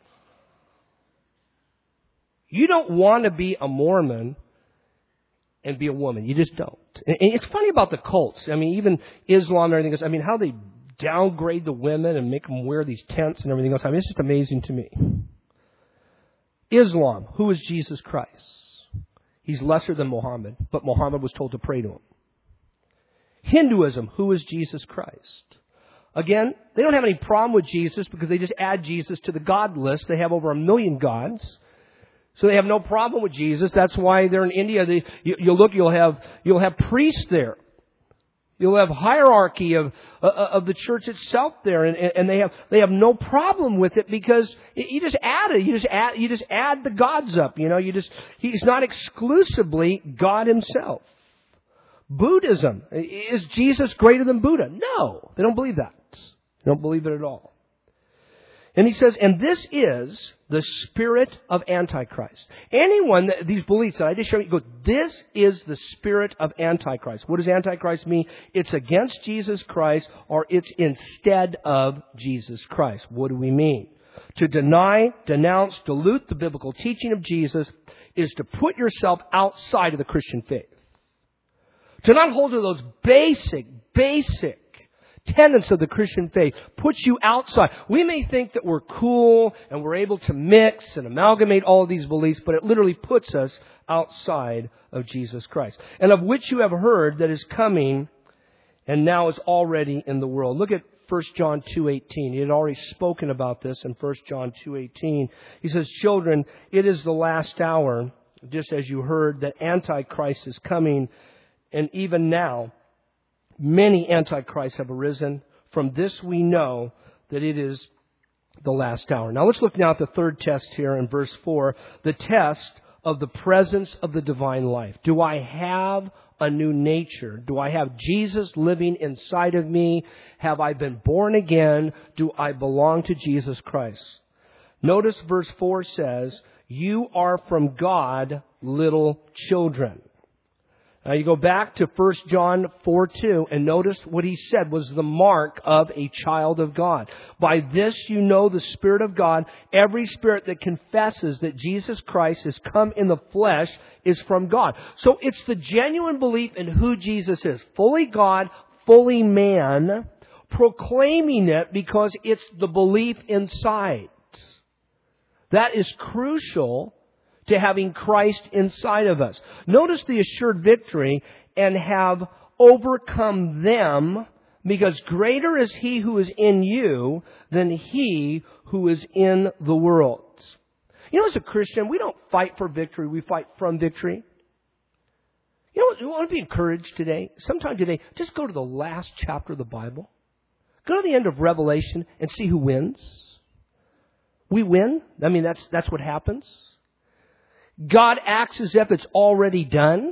You don't want to be a Mormon and be a woman. You just don't. And it's funny about the cults. Even Islam and everything else. How they downgrade the women and make them wear these tents and everything else. It's just amazing to me. Islam, who is Jesus Christ? He's lesser than Muhammad, but Muhammad was told to pray to him. Hinduism, who is Jesus Christ? Again, they don't have any problem with Jesus because they just add Jesus to the God list. They have over 1 million gods. So they have no problem with Jesus. That's why they're in India. You'll have priests there. You'll have hierarchy of the church itself there, and they have no problem with it because you just add it. You just add the gods up. He's not exclusively God Himself. Buddhism, is Jesus greater than Buddha? No, they don't believe that. They don't believe it at all. And he says, and this is the spirit of Antichrist. Anyone, these beliefs that I just showed you, this is the spirit of Antichrist. What does Antichrist mean? It's against Jesus Christ, or it's instead of Jesus Christ. What do we mean? To deny, denounce, dilute the biblical teaching of Jesus is to put yourself outside of the Christian faith. To not hold to those basic tenets of the Christian faith puts you outside. We may think that we're cool and we're able to mix and amalgamate all of these beliefs, but it literally puts us outside of Jesus Christ. And of which you have heard that is coming and now is already in the world. Look at 1 John 2:18. He had already spoken about this in 1 John 2:18. He says, children, it is the last hour, just as you heard that Antichrist is coming. And even now, many antichrists have arisen. From this we know that it is the last hour. Now let's look now at the third test here in verse 4. The test of the presence of the divine life. Do I have a new nature? Do I have Jesus living inside of me? Have I been born again? Do I belong to Jesus Christ? Notice verse 4 says, you are from God, little children. Now you go back to 1 John 4:2 and notice what he said was the mark of a child of God. By this you know the Spirit of God. Every spirit that confesses that Jesus Christ has come in the flesh is from God. So it's the genuine belief in who Jesus is. Fully God, fully man, proclaiming it because it's the belief inside. That is crucial to having Christ inside of us. Notice the assured victory, and have overcome them because greater is He who is in you than he who is in the world. You know, as a Christian, we don't fight for victory. We fight from victory. You know, you want to be encouraged today? Sometime today, just go to the last chapter of the Bible. Go to the end of Revelation and see who wins. We win. I mean, that's what happens. God acts as if it's already done.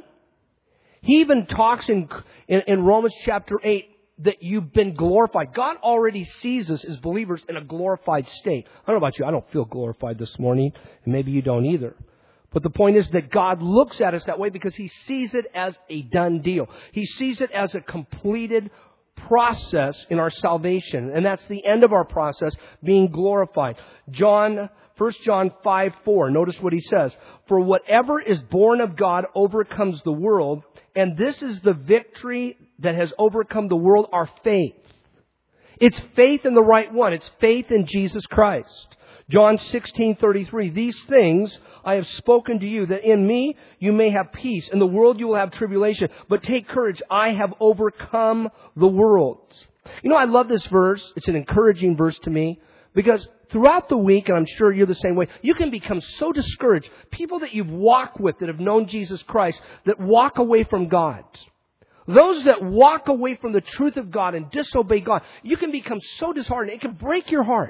He even talks in Romans chapter 8 that you've been glorified. God already sees us as believers in a glorified state. I don't know about you. I don't feel glorified this morning, and maybe you don't either. But the point is that God looks at us that way because He sees it as a done deal. He sees it as a completed process in our salvation. And that's the end of our process, being glorified. 1 John 5:4. Notice what he says. For whatever is born of God overcomes the world, and this is the victory that has overcome the world, our faith. It's faith in the right one. It's faith in Jesus Christ. John 16:33. These things I have spoken to you, that in me you may have peace. In the world you will have tribulation. But take courage. I have overcome the world. You know, I love this verse. It's an encouraging verse to me. Because throughout the week, and I'm sure you're the same way, you can become so discouraged. People that you've walked with that have known Jesus Christ, that walk away from God. Those that walk away from the truth of God and disobey God, you can become so disheartened. It can break your heart.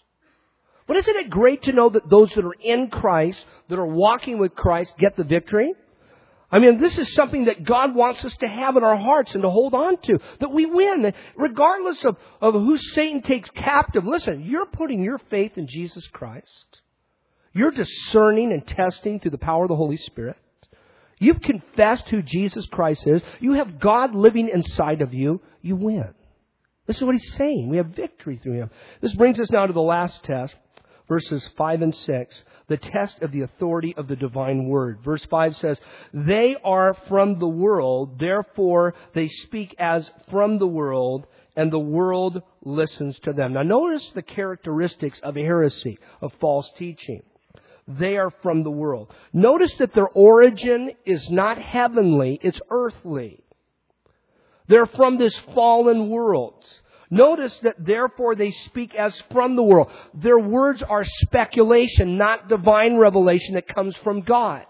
But isn't it great to know that those that are in Christ, that are walking with Christ, get the victory? I mean, this is something that God wants us to have in our hearts and to hold on to. That we win. Regardless of who Satan takes captive. Listen, you're putting your faith in Jesus Christ. You're discerning and testing through the power of the Holy Spirit. You've confessed who Jesus Christ is. You have God living inside of you. You win. This is what he's saying. We have victory through Him. This brings us now to the last test. Verses 5 and 6, the test of the authority of the divine word. Verse 5 says, they are from the world, therefore they speak as from the world, and the world listens to them. Now notice the characteristics of heresy, of false teaching. They are from the world. Notice that their origin is not heavenly, it's earthly. They're from this fallen world. Notice that therefore they speak as from the world. Their words are speculation, not divine revelation that comes from God.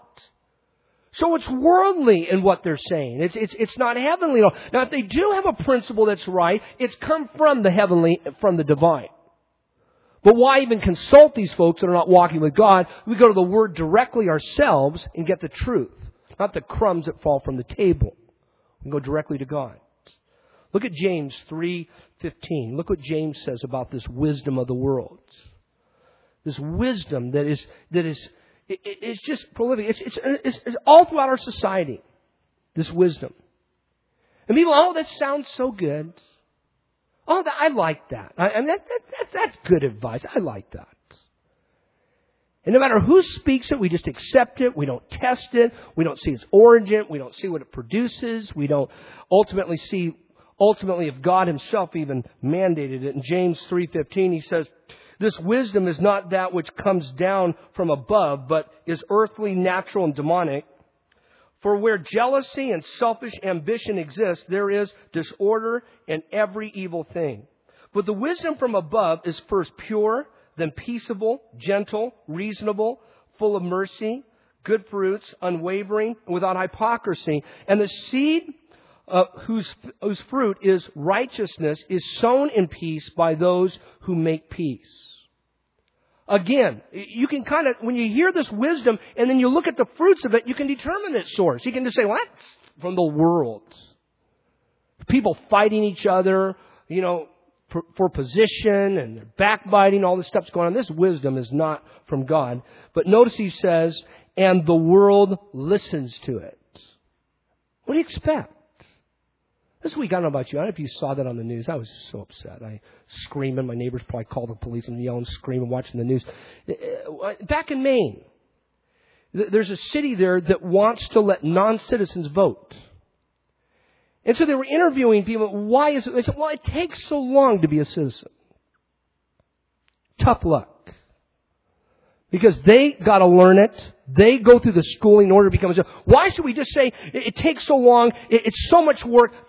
So it's worldly in what they're saying. It's not heavenly at all. Now if they do have a principle that's right, it's come from the heavenly, from the divine. But why even consult these folks that are not walking with God? We go to the Word directly ourselves and get the truth. Not the crumbs that fall from the table. We go directly to God. Look at James 3:15. Look what James says about this wisdom of the world. This wisdom that is just prolific. It's all throughout our society. This wisdom. And people, oh, that sounds so good. Oh, I like that. That's good advice. I like that. And no matter who speaks it, we just accept it. We don't test it. We don't see its origin. We don't see what it produces. We don't ultimately see if God Himself even mandated it. In James 3:15, he says, this wisdom is not that which comes down from above, but is earthly, natural, and demonic. For where jealousy and selfish ambition exist, there is disorder and every evil thing. But the wisdom from above is first pure, then peaceable, gentle, reasonable, full of mercy, good fruits, unwavering, and without hypocrisy. And the seed whose fruit is righteousness is sown in peace by those who make peace. Again, you can kind of, when you hear this wisdom and then you look at the fruits of it, you can determine its source. You can just say, well, that's from the world. People fighting each other, for position, and they're backbiting, all this stuff's going on. This wisdom is not from God. But notice he says, and the world listens to it. What do you expect? This week, I don't know about you. I don't know if you saw that on the news. I was so upset. I screaming. My neighbors probably called the police and yelling, screaming, watching the news. Back in Maine, there's a city there that wants to let non-citizens vote. And so they were interviewing people. Why is it? They said, well, it takes so long to be a citizen. Tough luck. Because they got to learn it. They go through the schooling in order to become a citizen. Why should we just say, it takes so long, it's so much work, just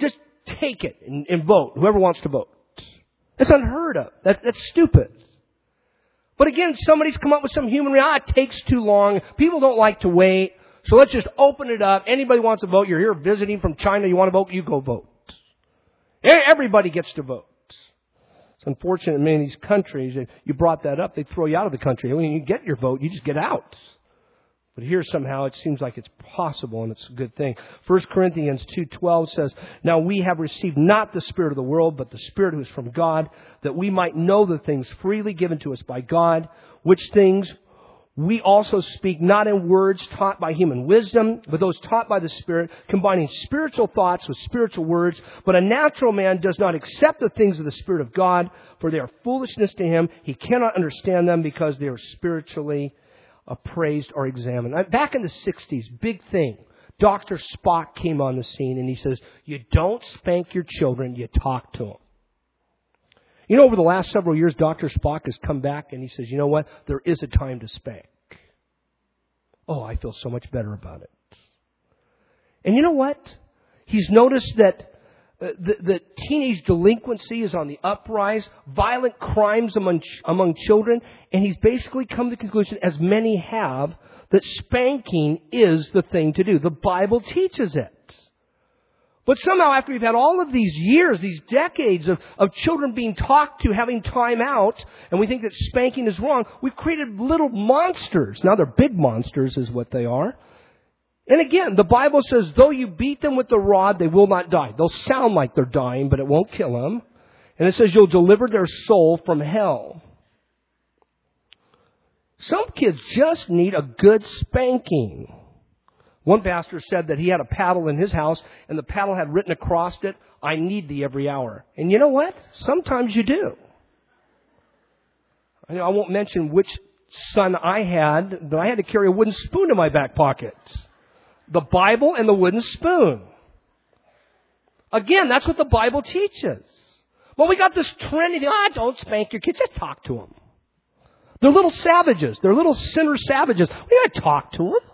take it and vote, whoever wants to vote. It's unheard of. That's stupid. But again, somebody's come up with some human reality. It takes too long. People don't like to wait. So let's just open it up. Anybody wants to vote. You're here visiting from China. You want to vote? You go vote. Everybody gets to vote. It's unfortunate in many of these countries, you brought that up, they throw you out of the country. When you get your vote, you just get out. But here somehow it seems like it's possible, and it's a good thing. 1 Corinthians 2:12 says, "Now we have received not the spirit of the world, but the Spirit who is from God, that we might know the things freely given to us by God, which things we also speak not in words taught by human wisdom, but those taught by the Spirit, combining spiritual thoughts with spiritual words. But a natural man does not accept the things of the Spirit of God, for they are foolishness to him. He cannot understand them because they are spiritually appraised or examined." Back in the 60s, big thing. Dr. Spock came on the scene and he says, you don't spank your children, you talk to them. You know, over the last several years, Dr. Spock has come back and he says, you know what? There is a time to spank. Oh, I feel so much better about it. And you know what? He's noticed that the teenage delinquency is on the uprise, violent crimes among children, and he's basically come to the conclusion, as many have, that spanking is the thing to do. The Bible teaches it. But somehow after we've had all of these years, these decades of children being talked to, having time out, and we think that spanking is wrong, we've created little monsters. Now they're big monsters is what they are. And again, the Bible says, though you beat them with the rod, they will not die. They'll sound like they're dying, but it won't kill them. And it says you'll deliver their soul from hell. Some kids just need a good spanking. One pastor said that he had a paddle in his house, and the paddle had written across it, "I need thee every hour." And you know what? Sometimes you do. I won't mention which son I had, but I had to carry a wooden spoon in my back pocket. The Bible and the wooden spoon. Again, that's what the Bible teaches. Well, we got this trendy thing, don't spank your kids, just talk to them. They're little savages. They're little sinner savages. We got to talk to them.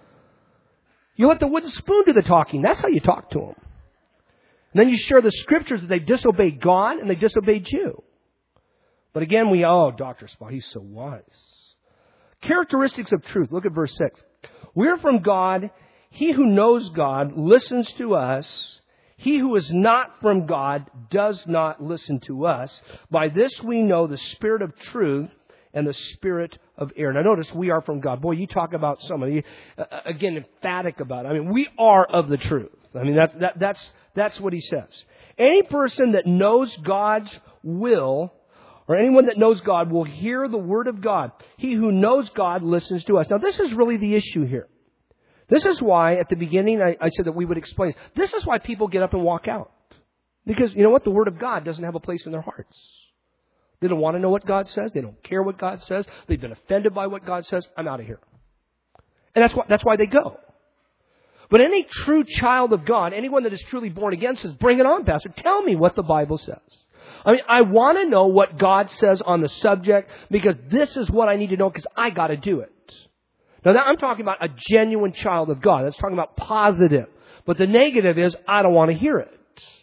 You let the wooden spoon do the talking. That's how you talk to them. And then you share the scriptures that they disobeyed God and they disobeyed you. But again, Dr. Spock, he's so wise. Characteristics of truth. Look at verse 6. We're from God. He who knows God listens to us. He who is not from God does not listen to us. By this we know the spirit of truth and the spirit of error. Now notice, we are from God. Boy, you talk about somebody, again, emphatic about it. I mean, we are of the truth. I mean, that's what he says. Any person that knows God's will, or anyone that knows God, will hear the word of God. He who knows God listens to us. Now, this is really the issue here. This is why, at the beginning, I said that we would explain. This is why people get up and walk out. Because, you know what? The word of God doesn't have a place in their hearts. They don't want to know what God says. They don't care what God says. They've been offended by what God says. I'm out of here. And that's why they go. But any true child of God, anyone that is truly born again, says, bring it on, Pastor. Tell me what the Bible says. I mean, I want to know what God says on the subject, because this is what I need to know, because I got to do it. Now, I'm talking about a genuine child of God. That's talking about positive. But the negative is, I don't want to hear it.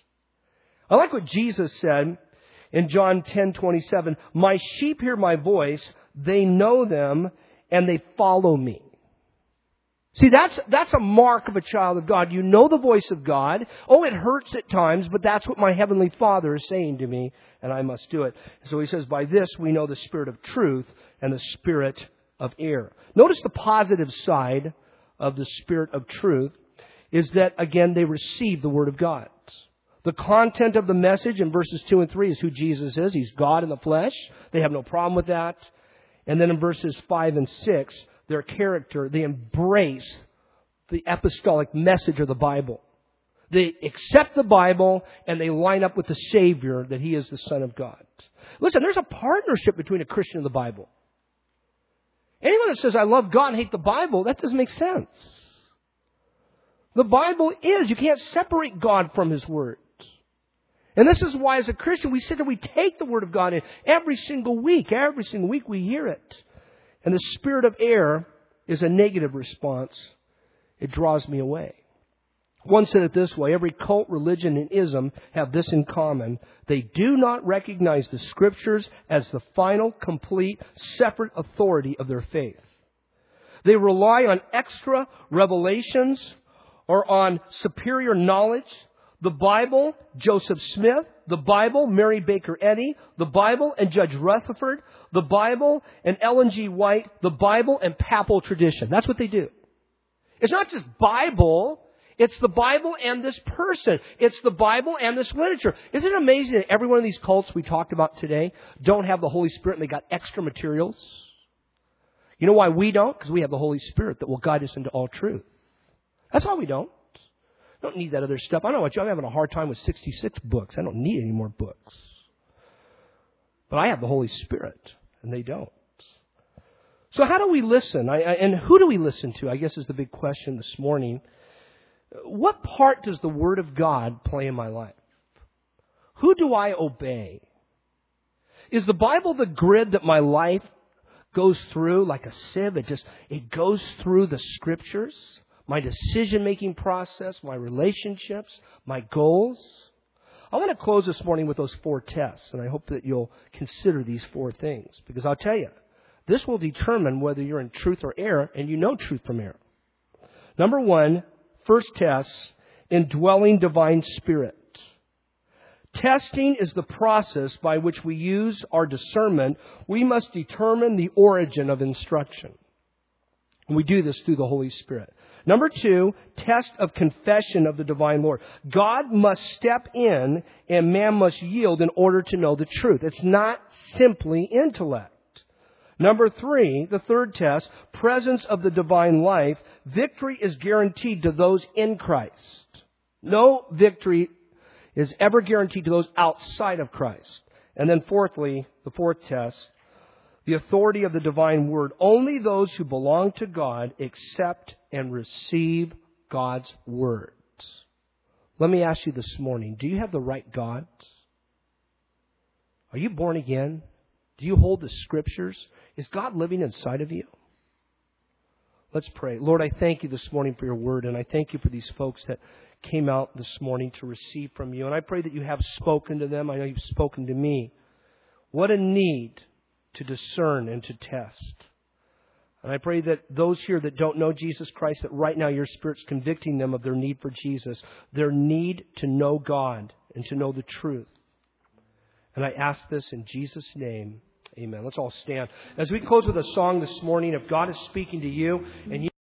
I like what Jesus said in John 10:27. My sheep hear my voice, they know them, and they follow me. See, that's a mark of a child of God. You know the voice of God. Oh, it hurts at times, but that's what my heavenly Father is saying to me, and I must do it. So he says, by this we know the spirit of truth and the spirit of error. Notice the positive side of the spirit of truth is that, again, they receive the word of God. The content of the message in verses 2 and 3 is who Jesus is. He's God in the flesh. They have no problem with that. And then in verses 5 and 6, their character, they embrace the apostolic message of the Bible. They accept the Bible and they line up with the Savior, that He is the Son of God. Listen, there's a partnership between a Christian and the Bible. Anyone that says, I love God and hate the Bible, that doesn't make sense. The Bible is, you can't separate God from His Word. And this is why, as a Christian, we sit and we take the Word of God in every single week. Every single week we hear it. And the spirit of error is a negative response. It draws me away. One said it this way: every cult, religion, and ism have this in common. They do not recognize the Scriptures as the final, complete, separate authority of their faith. They rely on extra revelations or on superior knowledge. The Bible, Joseph Smith. The Bible, Mary Baker Eddy. The Bible and Judge Rutherford. The Bible and Ellen G. White. The Bible and papal tradition. That's what they do. It's not just Bible. It's the Bible and this person. It's the Bible and this literature. Isn't it amazing that every one of these cults we talked about today don't have the Holy Spirit and they got extra materials? You know why we don't? Because we have the Holy Spirit that will guide us into all truth. That's why we don't. Don't need that other stuff. I know what I'm having a hard time with 66 books. I don't need any more books. But I have the Holy Spirit, and they don't. So how do we listen? And who do we listen to? I guess is the big question this morning. What part does the Word of God play in my life? Who do I obey? Is the Bible the grid that my life goes through like a sieve? It goes through the Scriptures, my decision-making process, my relationships, my goals. I want to close this morning with those 4 tests, and I hope that you'll consider these 4 things, because I'll tell you, this will determine whether you're in truth or error, and you know truth from error. Number 1, first test, indwelling divine Spirit. Testing is the process by which we use our discernment. We must determine the origin of instruction. And we do this through the Holy Spirit. Number 2, test of confession of the divine Lord. God must step in and man must yield in order to know the truth. It's not simply intellect. Number 3, the third test, presence of the divine life. Victory is guaranteed to those in Christ. No victory is ever guaranteed to those outside of Christ. And then fourthly, the 4th test, the authority of the divine word. Only those who belong to God accept and receive God's words. Let me ask you this morning, do you have the right God? Are you born again? Do you hold the Scriptures? Is God living inside of you? Let's pray. Lord, I thank you this morning for your word, and I thank you for these folks that came out this morning to receive from you. And I pray that you have spoken to them. I know you've spoken to me. What a need to discern and to test. And I pray that those here that don't know Jesus Christ, that right now your Spirit's convicting them of their need for Jesus, their need to know God and to know the truth. And I ask this in Jesus' name. Amen. Let's all stand. As we close with a song this morning, if God is speaking to you and you